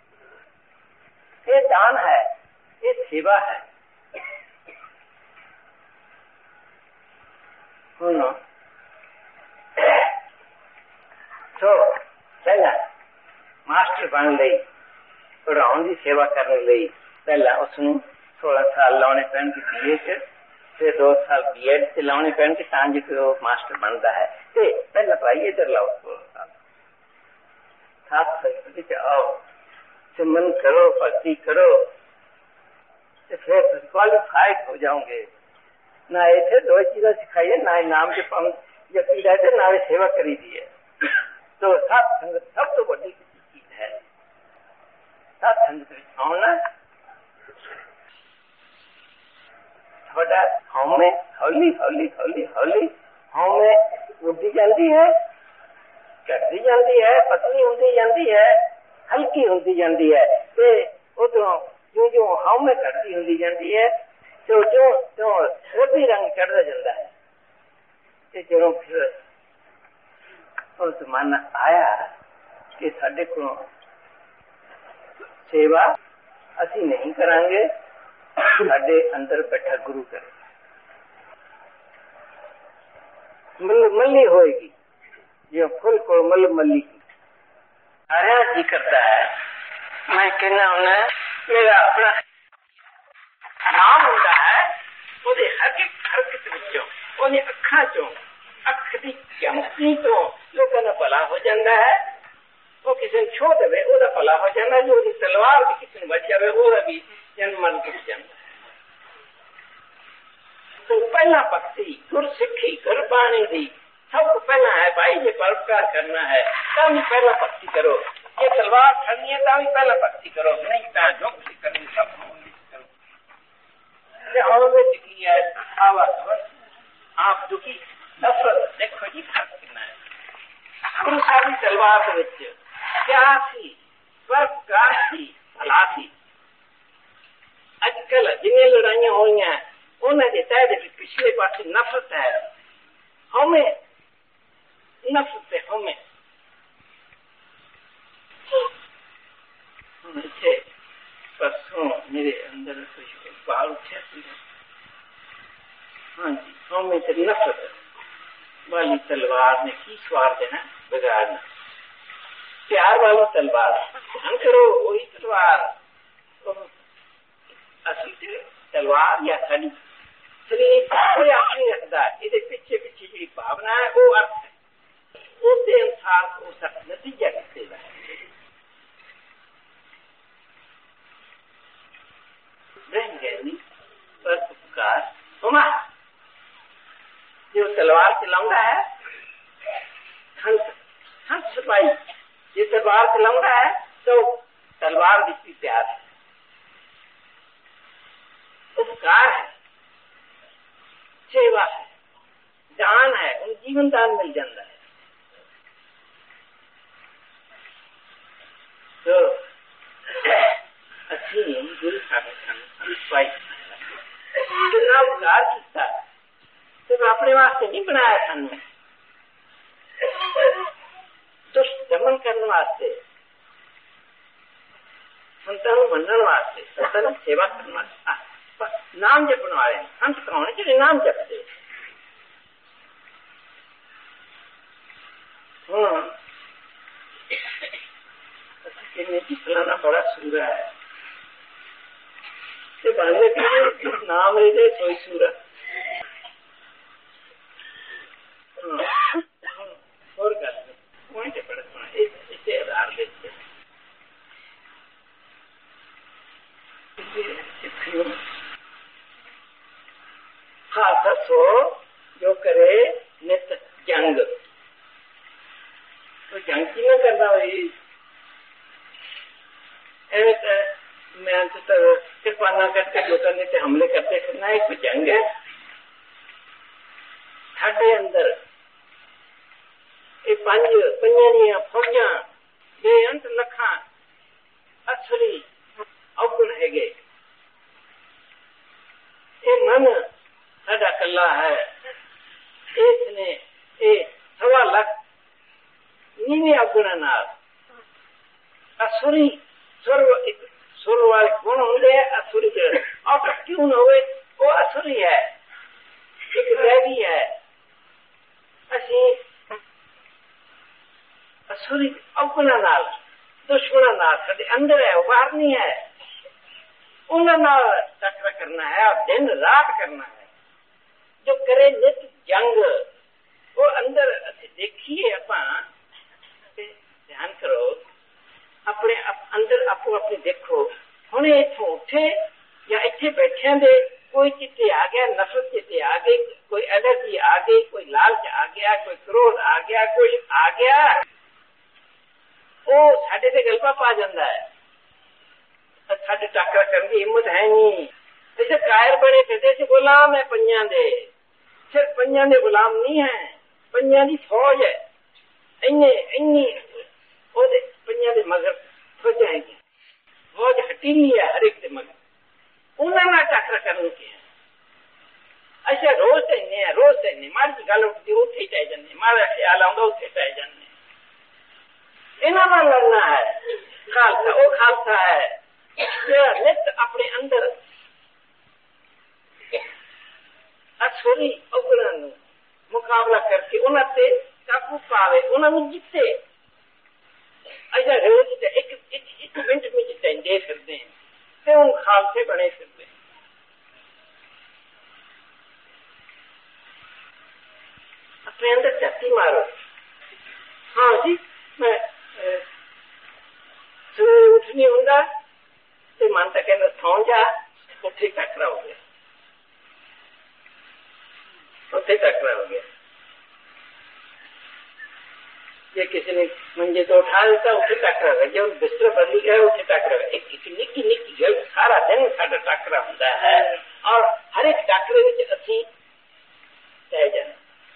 ये दान है, ये सेवा है। सुनो तो पहला मास्टर बन लई पढ़ाने की सेवा करने लई पहला उसनू सोलह साल लाने पैन की बीए च, फिर दो साल बी एड से लाने पैन के तां जो वो मास्टर बनता है। ते पहला भाई इधर लाओ सोलह साल सात संगत आओ, सिमरन करो, भक्ति करो, तो फिर क्वालिफाइड हो जाओगे। ना ऐसे दो चीजें सिखाइए, ना नाम के पम जपी रहते, ना सेवा करी दी है। तो सात संगत सब तो बड़ी चीज है। सात संगत आना थोड़ा हमें हौली हौली हौली हौली हमें उड़ती जाती है, घटती जाती है, पतली होती जाती है, हल्की होती जाती है। ते उधरों जो जो हमें घटती होती जाती है तो जो जो रबी रंग चढ़ता जाता है। जो फिर और जमाना आया कि साढ़े को सेवा ਅਸੀਂ ਨਹੀਂ ਕਰਾਂਗੇ, ਸਾਡੇ ਅੰਦਰ ਬੈਠਾ ਗੁਰੂ ਕਰੇ। ਮੱਲ ਮੱਲੀ ਹੋਏਗੀ, ਜਿਵੇਂ ਫੁੱਲ ਕੋਲ ਮੱਲ ਮੱਲੀ ਸਾਰਿਆਂ ਜੀ ਕਰਦਾ ਹੈ। ਮੈਂ ਕਹਿੰਦਾ ਹੁੰਦਾ ਮੇਰਾ ਆਪਣਾ ਨਾਮ ਹੁੰਦਾ ਹੈ, ਉਹਦੇ ਹਰ ਇੱਕ ਹਰਕਤ ਵਿੱਚੋਂ, ਉਹਦੀ ਅੱਖਾਂ ਚੋਂ, ਅੱਖ ਦੀ ਚਮਕਣੀ ਤੋਂ ਲੋਕਾਂ ਦਾ ਭਲਾ ਹੋ ਜਾਂਦਾ ਹੈ। ਉਹ ਕਿਸੇ ਨੂੰ ਛੋਹ ਦੇਵੇ ਉਹਦਾ ਭਲਾ ਹੋ ਜਾਂਦਾ, ਜੋ ਉਹਦੀ ਤਲਵਾਰ ਵੀ ਕਿਸੇ ਨੂੰ ਵੱਜ ਜਾਵੇ ਉਹਦਾ ਵੀ ਜਨਮ ਮਰਨ ਟੁੱਟ ਜਾਂਦਾ। तो पहला भक्ति गुरसिक्खी गुरबाणी दी सब को पहला है भाई, ये परोपकार करना है तभी पहला भक्ति करो। ये तलवार खड़नी है तभी पहला भक्ति करो, नहीं तो जो कुछ करो सब करो। आप दुखी नफरत देखो जी फर्क कितना है। गुरु साहब की तलवार के क्या थी, परोपकार थी, भला थी। अजकल जिन्हें लड़ाइयां हुई हैं उन्होंने तय पिछले पास नफरत है, हमें नफरत है, हमें अच्छे परसों मेरे अंदर कुछ बाल उठे। हाँ जी, हमें तो नफरत वाली तलवार ने की स्वार देना बिगाड़ना। प्यार वाला तलवार ध्यान करो, वही तलवार असली तलवार या खड़ी शरीर कोई अर्थ नहीं रखता, ये पिछे पिछे जी भावना है वो अर्थ है, उसके अनुसार उसका नतीजा निकलेगा। ब्रह्म ज्ञानी परोपकार हमारा जो तलवार चलाऊंगा है, हंस हंस सिपाही ये तलवार चलाऊंगा है तो तलवार भी प्यार है, उपकार है, सेवा है, दान है, उन जीवन दान मिल जाता है। तो अच्छी गुरु साहब कितना उपकार किया, सिर्फ अपने वास्ते नहीं बनाया सानू, दुष्ट दमन करने वास्ते, संतान मनने वास्ते, संतान सेवा करने वास्ते, नाम जपने वाले संत कौन है जो नाम जपते। हाँ फलाना बड़ा सूरा है, तो बांधने के लिए नाम ले दे सोई सूरा। और करते पॉइंट है बड़ा सुना, इसे आधार देते खासा सो जो करे नित जंग, तो जंग की ना करना भाई, मैं तो कृपाना करके लोगों ने तो हमले करते करना एक जंग है। साढ़े अंदर ये पंज पंजा फौजा बेअंत लखा असली अवगुण है गए, ये मन साडा कला है, इसने ये सवा लख नीवे अवगुणा नाल असुरी सुर सुर वाले गुण होंगे, असुरी और क्यों न हो वो असुरी है, एक दैवी है। असी असुरी अवगुणा नाल दुश्मना नाल साडे अंदर है, बाहर नहीं है, उन्हां नाल टकरा करना है और दिन रात करना है। जो करे नित जंग वो अंदर देखिए, अपा ध्यान करो अपने अप, अंदर आपको अपने देखो, हुणे इथों उठे या इत्थे बैठे दे कोई चित्ते आ गया, नफरत चित्ते आ गई, कोई एलर्जी आ गई, कोई लालच आ गया, कोई क्रोध आ गया, कोई आ गया, वो साडे ते गलपा पा जाता है, साडे टक्कर करने की हिम्मत है नहीं। जैसे कायर बने फिरते से गुलाम है पंजा दे, सिर्फ पंजा दे गुलाम नहीं है, पंजा की फौज है, इन्ने इन्नी ओदे पंजा दे मगर फौजा है, फौज हटीली है हर एक दे मगर, उन्होंने टक्कर करने की है। अच्छा रोज तो इन्ने है, रोज तो इन्ने मारी गल उठती उठे ही चाहे जाने, मारा ख्याल आऊंगा उठे चाहे जाने, इन्होंने लड़ना है। खालसा वो खालसा है ਜਿਹੜਾ ਨਿਤ ਆਪਣੇ ਅੰਦਰ ਅਸੁਰੀ ਔਗਣਾਂ ਨੂੰ ਮੁਕਾਬਲਾ ਕਰਕੇ ਉਹਨਾਂ ਤੇ ਕਾਬੂ ਪਾਵੇ, ਉਹਨਾਂ ਨੂੰ ਜਿੱਤੇ। ਅਜਾ ਰੋਜ਼ ਤੇ ਇੱਕ ਇੱਕ ਇੱਕ ਮਿੰਟ ਵਿੱਚ ਟੈਂਡੇ ਫਿਰਦੇ ਤੇ ਉਹ ਖਾਲਸੇ ਬਣੇ ਫਿਰਦੇ। अपने अंदर चाती मारो। हाँ जी, मैं सवेरे उठ नहीं होगा तो मन तक कहना सौ जा, उठे टकरा हो गया, उठे टकरा हो गया। ये किसी ने मंजे तो उठा देता, उठे टकरा हो गया। जब बिस्तर बदली गया उठे टकरा हो गया। एक निक्की निक्की गल सारा दिन साडा टकरा होता है और हर एक टकरे विच असीं तय जाना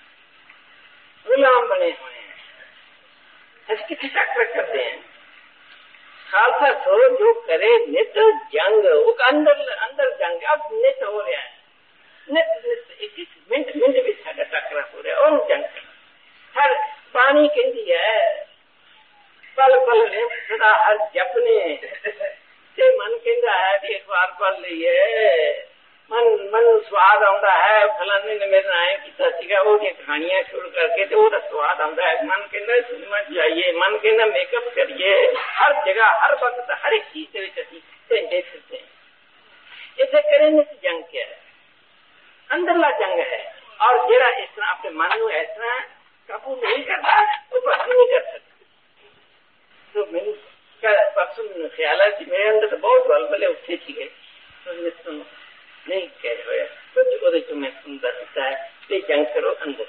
गुलाम बने हुए हैं। ऐसे कितने टक्कर करते हैं। खालसा सो जो करे नित जंग, वो अंदर अंदर जंग अब नित हो रहा है। नित नित एक एक मिनट मिनट भी साडा टकरा हो रहा है और जंग हर पानी कहती है पल पल ने सदा हर जपने ते मन कहता है कि एक बार पल लीए। मन मन स्वाद आता है, फलाने ने मेरे आए किया सीगा वो कहानियां शुरू करके तो वो स्वाद आता है। मन कहना सिनेमा जाइए, मन कहना मेकअप करिए, हर जगह हर वक्त हर एक चीज के देख सकते हैं। इसे करेंगे तो जंग क्या है, अंदरला जंग है। और जरा इस तरह अपने मन को इस तरह काबू नहीं करता वो परसों नहीं कर सकते। तो मैंने परसों ख्याल है कि मेरे अंदर तो बहुत बलबले उठे थे तो नहीं कह रहे कुछ वो जो मैं सुनता सकता है ये जंग करो अंदर।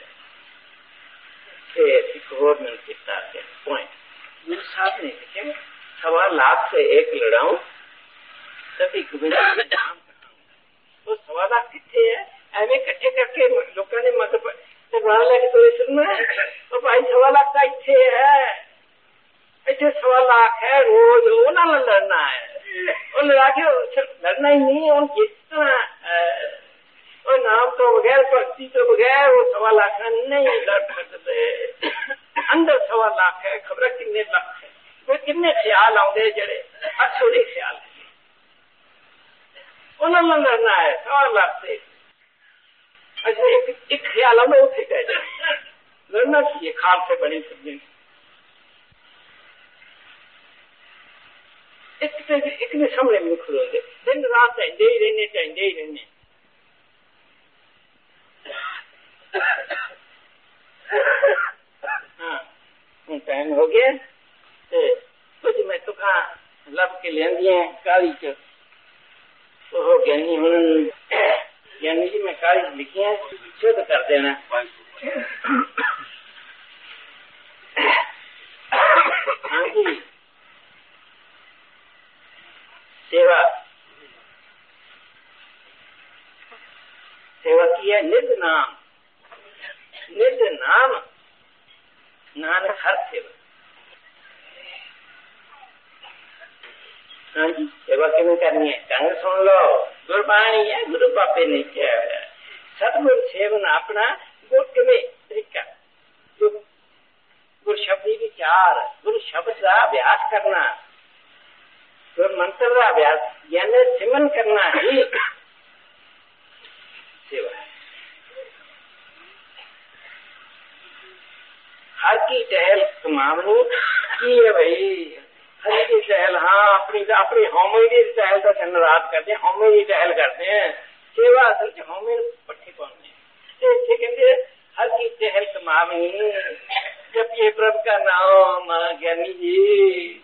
फिर एक और मैंने किया पॉइंट गुरु साहब ने लिखे सवा लाख से एक लड़ाऊं तभी गोविंद नाम तो सवा लाख कितने है एवं इकट्ठे करके लोगों ने मत बनाने लगे तो सुनना तो भाई सवा लाख का इतने है, इतने सवा लाख है रोज वो ना लड़ना है। और लड़ा के सिर्फ लड़ना ही नहीं, उन जितना और नाम तो बगैर भक्ति तो बगैर वो सवा लाख नहीं लड़ सकते। अंदर सवा लाख है, खबर किन्ने लाख है, वो किन्ने ख्याल आते जड़े असुरी ख्याल है उन्होंने लड़ना है सवा लाख से। अच्छा एक, एक ख्याल हमें उठे कह जाए लड़ना चाहिए खाल से बड़ी सब्जी। एक ने सामने में खड़ोगे दिन रात टहंदे ही रहने टहंदे ही रहने। हाँ टाइम हो गया कुछ मैं तो कहा लब के लेंदी है काली च तो हो ज्ञानी हूँ ज्ञानी जी मैं काली लिखी है शुद्ध कर देना। हाँ जी सेवा सेवा की है निज नाम, निज नाम नानक हर सेवा। हाँ जी सेवा किमें करनी है ढंग सुन लो गुरबाणी है गुरु पापे ने क्या सतगुरु सेवन अपना गुरु किमें तरीका गुरु शब्द विचार गुरु शब्द का अभ्यास करना गुरु मंत्र का अभ्यास यानी सिमन करना ही सेवा है। हर की टहल कमावनी की है भाई, हर की टहल हाँ अपनी अपनी होमे की टहल तो दिन रात करते हैं, होमे की टहल करते हैं। सेवा असल च होमे पट्टे पाने कहते हर की टहल कमावनी जब ये प्रभु का नाम ज्ञानी जी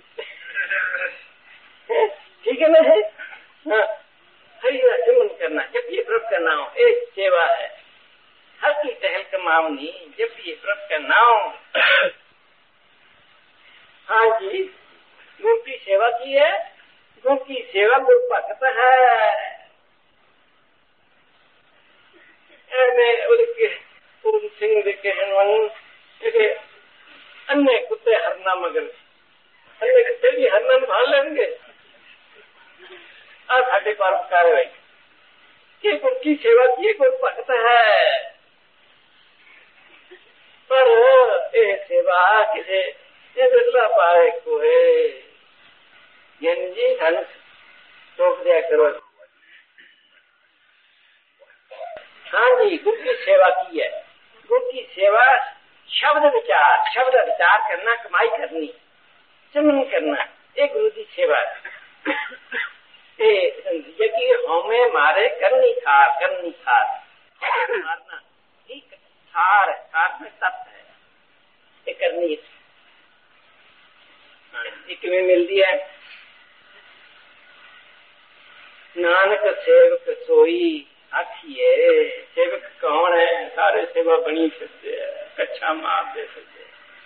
ठीक है ना है हाँ हरि का सिमरन करना जब ये प्रभु का नाम एक सेवा है। हर की टहल कमावनी जब ये प्रभु का नाम। हाँ जी गुरु की सेवा की है, गुरु की सेवा गुरु भक्त है। मैं पूर्ण सिंह दे कहन वाली अन्य कुत्ते हरना मगर अन्य कुत्ते भी हरना भाल लेंगे और साढ़े परोपकार है कि गुरु की सेवा की गुरु भक्त है। पर ये सेवा किसे बिरला पाए को है जी धन रोक दिया करो। हाँ जी, गुरु की सेवा की है। गुरु की सेवा शब्द विचार, शब्द विचार करना, कमाई करनी, सिमरन करना, ये गुरु की सेवा है। हमें मारे करनी थार, करनी थार मारना ठीक थार, थार में तत्व है, ये करनी एक में मिलती है। नानक सेवक सोई आखिए, सेवक कौन है? सारे सेवा बनी फिरते है, कच्छा मारते फिरते।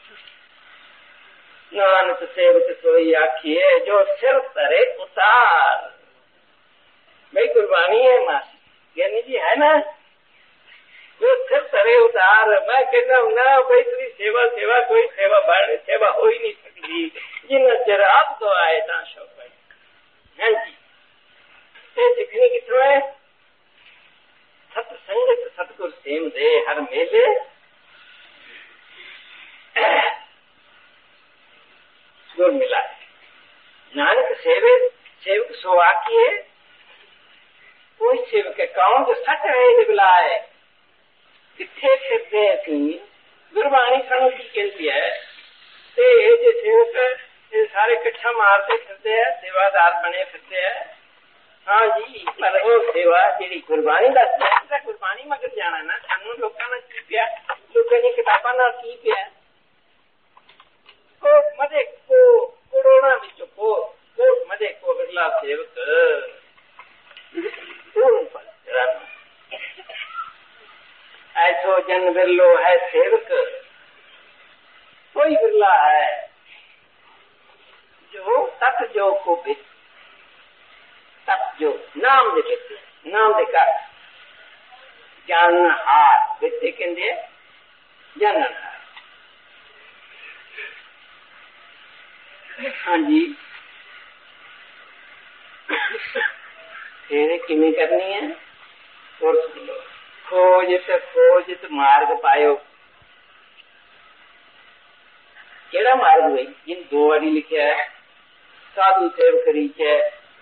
नानक सेवक सोई आखिए, जो सिर तरे उतार। भाई कुर्बानी है मासी ज्ञानी जी, है ना? जो सिर तरे उतार। मैं कहता हूँ ना भाई, तेरी सेवा सेवा कोई सेवा बढ़ सेवा हो ही नहीं सकती जिन चर आप तो आए ता शो भाई। हाँ जी, ये सीखने कितों है? सत्संग सतगुर सेम दे हर मेले, गुर मिला। नानक सेवे सेवक सोवा किए, कोई सेवक है कौन जो सच है बुलाए। किथे फिरते असी गुरबाणी सानू की कहती है ते जे सेवक ये सारे कट्ठा मारते फिरते हैं, सेवादार बने फिरते हैं। हाँ जी, पर वो सेवा जी गुरबाणी दसदा, गुरबाणी मगर जाना ना सानू लोगों ने की पिया, लोगों ने किताबों ना की पिया। कोट मदे को कोरोना विच को कोट मदे को विरला सेवक पूर्ण पर ऐसो जन विरलो है सेवक, कोई विरला है जो तत् जो को भी तत् जो नाम दे बेटे, नाम देखा जानहार बेटे कहते जानहार। हाँ जी, फिर किमें करनी है? और खोजित खोजित मार्ग पायो। केड़ा मार्ग भाई? जिन दो बारी लिखा है साधु सेवक रीचे,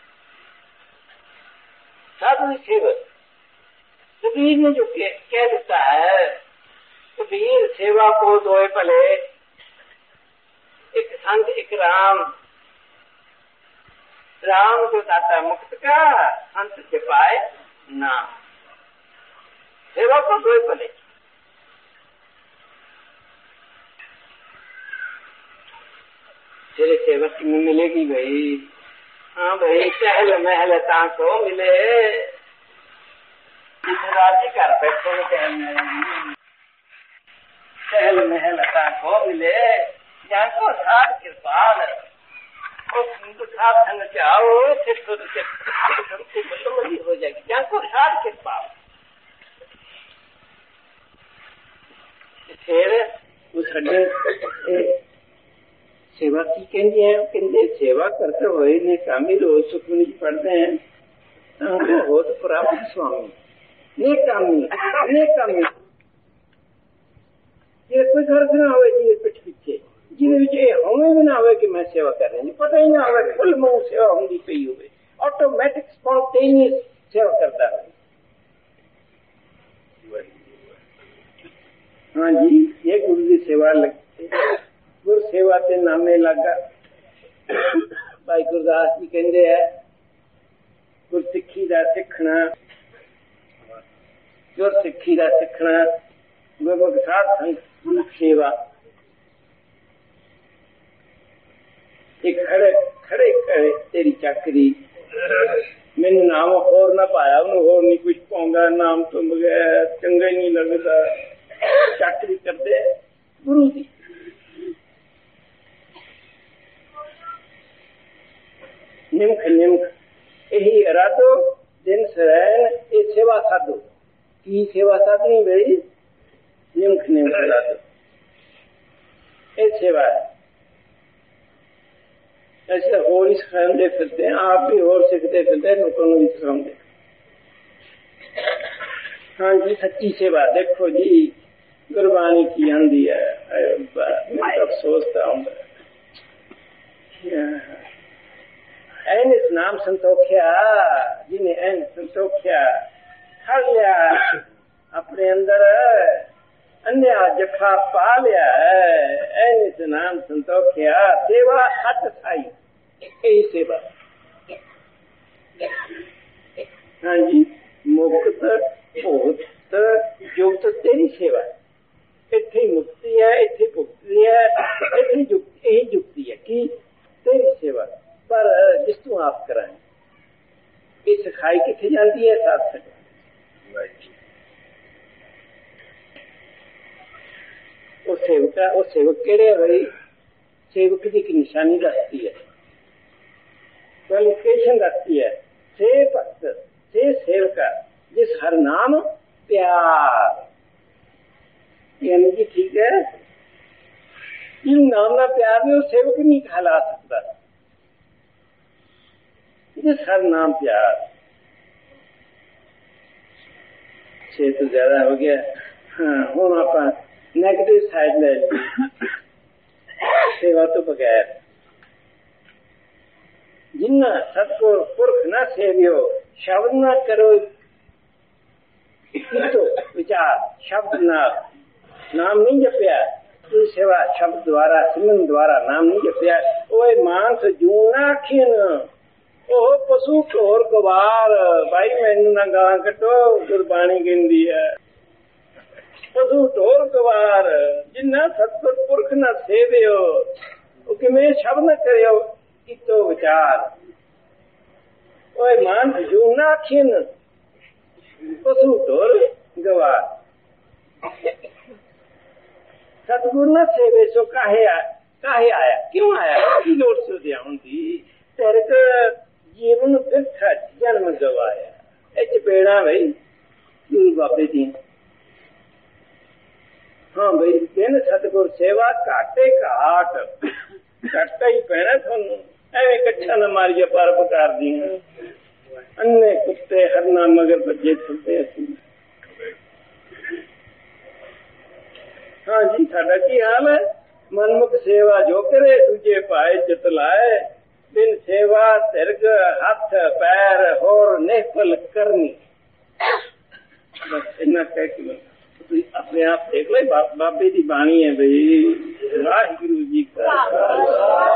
साधु सेवक। कबीर ने जो कह देता है, कबीर सेवा को दोए भले, एक संत एक राम। राम जो दाता मुक्त का, संत जपाए नाम। सेवा को दोए भले। तेरे सेवक में मिलेगी भाई। हाँ भाई, चहल महल ताको मिले, राजी कर बैठो चहल महल ताको मिले, जाको साथ कृपाल साथ संग चाहो फिर बदमली हो जाएगी। जाको साथ कृपाल। फिर उस सेवा की कहते हैं, कहते सेवा करते हुए ने कामी रोज सुखमनी पढ़ते हैं तो हो तो प्राप्त स्वामी ने कामी ने कामी ये कोई गर्ज ना हो जी पिठ पीछे जिन्हें हमें भी ना हो कि मैं सेवा कर रही हूँ, पता ही ना हो फुल मुंह सेवा होंगी पई हुए, ऑटोमेटिक स्पॉन्टेनियस सेवा करता है। हाँ जी, ये गुरु की सेवा लगती है। गुरु सेवा ते नामे लगा। भाई गुरदास जी कहते हैं गुर सिक्खी का सिखना, गुर सिक्खी का सिखना, गुरमुख साध संग गुरु सेवा। एक खड़े खड़े खड़े तेरी चाकरी, मैंने नाम होर ना पाया, उन्हें होर नहीं कुछ पाऊंगा, नाम तो बगैर चंगा ही नहीं लगता। चाकरी करते गुरु की। निमख निमख यही इरादो दिन सरैन ये सेवा साधो की सेवा साधनी भाई, निमख निमख इरादो ये सेवा है। ऐसे होर ही सिखाते फिरते हैं, आप भी होर सीखते फिरते हैं, लोगों को भी सिखाते। हाँ जी, सच्ची सेवा देखो जी गुरबाणी की आंदी है। मैं तो अफसोस था ਐਨ ਨਾਮ ਸੰਤੋਖਿਆ, ਜਿਹਨੇ ਐਨ ਸੰਤੋਖਿਆ ਫੜ ਲਿਆ ਆਪਣੇ ਅੰਦਰ, ਅੰਨਿਆ ਜੱਫਾ ਪਾ ਲਿਆ, ਐਨ ਨਾਮ ਸੰਤੋਖਿਆ ਸੇਵਾ ਹੱਥ ਸਾਈ, ਇਹੀ ਸੇਵਾ। ਹਾਂਜੀ, ਮੁਕਤ ਭੁਗਤ ਜੁਗਤ ਤੇਰੀ ਸੇਵਾ। ਇੱਥੇ ਮੁਕਤੀ ਹੈ, ਇੱਥੇ ਭੁਗਤੀ ਹੈ, ਇੱਥੇ ਜੁਗਤੀ, ਇਹੀ ਜੁਗਤੀ ਹੈ ਕਿ ਤੇਰੀ ਸੇਵਾ। ਪਰ ਜਿਸ ਤੂੰ ਆਪ ਕਰਾਂ ਇਹ ਸਿਖਾਈ ਕਿੱਥੇ ਜਾਂਦੀ ਹੈ? ਸਾਥ ਉਹ ਸੇਵਕਾ, ਉਹ ਸੇਵਕ ਕਿਹੜੇ ਬਈ? ਸੇਵਕ ਦੀ ਇੱਕ ਨਿਸ਼ਾਨੀ ਦੱਸਦੀ ਹੈ, ਕੁਆਲੀਫਿਕੇਸ਼ਨ ਦੱਸਦੀ ਹੈ। ਸੇ ਭਗਤ ਸੇ ਸੇਵਕਾ ਜਿਸ ਹਰ ਨਾਮ ਪਿਆਰ, यानी कि ठीक है, जिन नाम ना प्यार में वो सेवक नहीं कहला सकता। जिस हर नाम प्यार छे तो ज्यादा हो गया। हाँ, हम आप नेगेटिव साइड ले ली सेवा तो बगैर। जिन्ना सतगुर पुरख ना सेवियो, शब्द ना करो तो विचार, शब्द ना नाम नहीं जपिया, सेवा शब्द द्वारा सिमरन द्वारा नाम नहीं जपिया। ओए मानस जू ना आखिन, ओह पशु ढोर गवार, भाई मैनू ना गां कटो, गुरबाणी कहंदी है। पशु ढोर गवार जिन्ना सतगुर पुरख ना सेवियो, ओ किवें शब्द न करियो कितो विचार। ओए मानस जू ना आखिन, पशु ढोर गवार। सतगुर न सेवे सो काहे काहे आया, क्यों आया, की लोड़ से ध्यान दी। तेरे को जीवन बिरथा जन्म गवाया। ए चपेड़ा भाई गुरु बाबे दी। हाँ भाई, दिन सतगुर सेवा घाटे घाट, घाटा ही पैना थानू। एवें कच्छा न मारिया पर प्रकार दी अन्ने कुत्ते हरना मगर बजे फिरते असीं। हाँ जी, साडा की हाल है? मनमुख सेवा जो करे, दूजे पाए चित लाए। बिन सेवा तिरग हथ पैर होर निफल करनी। बस इन्ना कह के अपने आप देख लो, बाबे की बाणी है भाई। वाहिगुरू जी का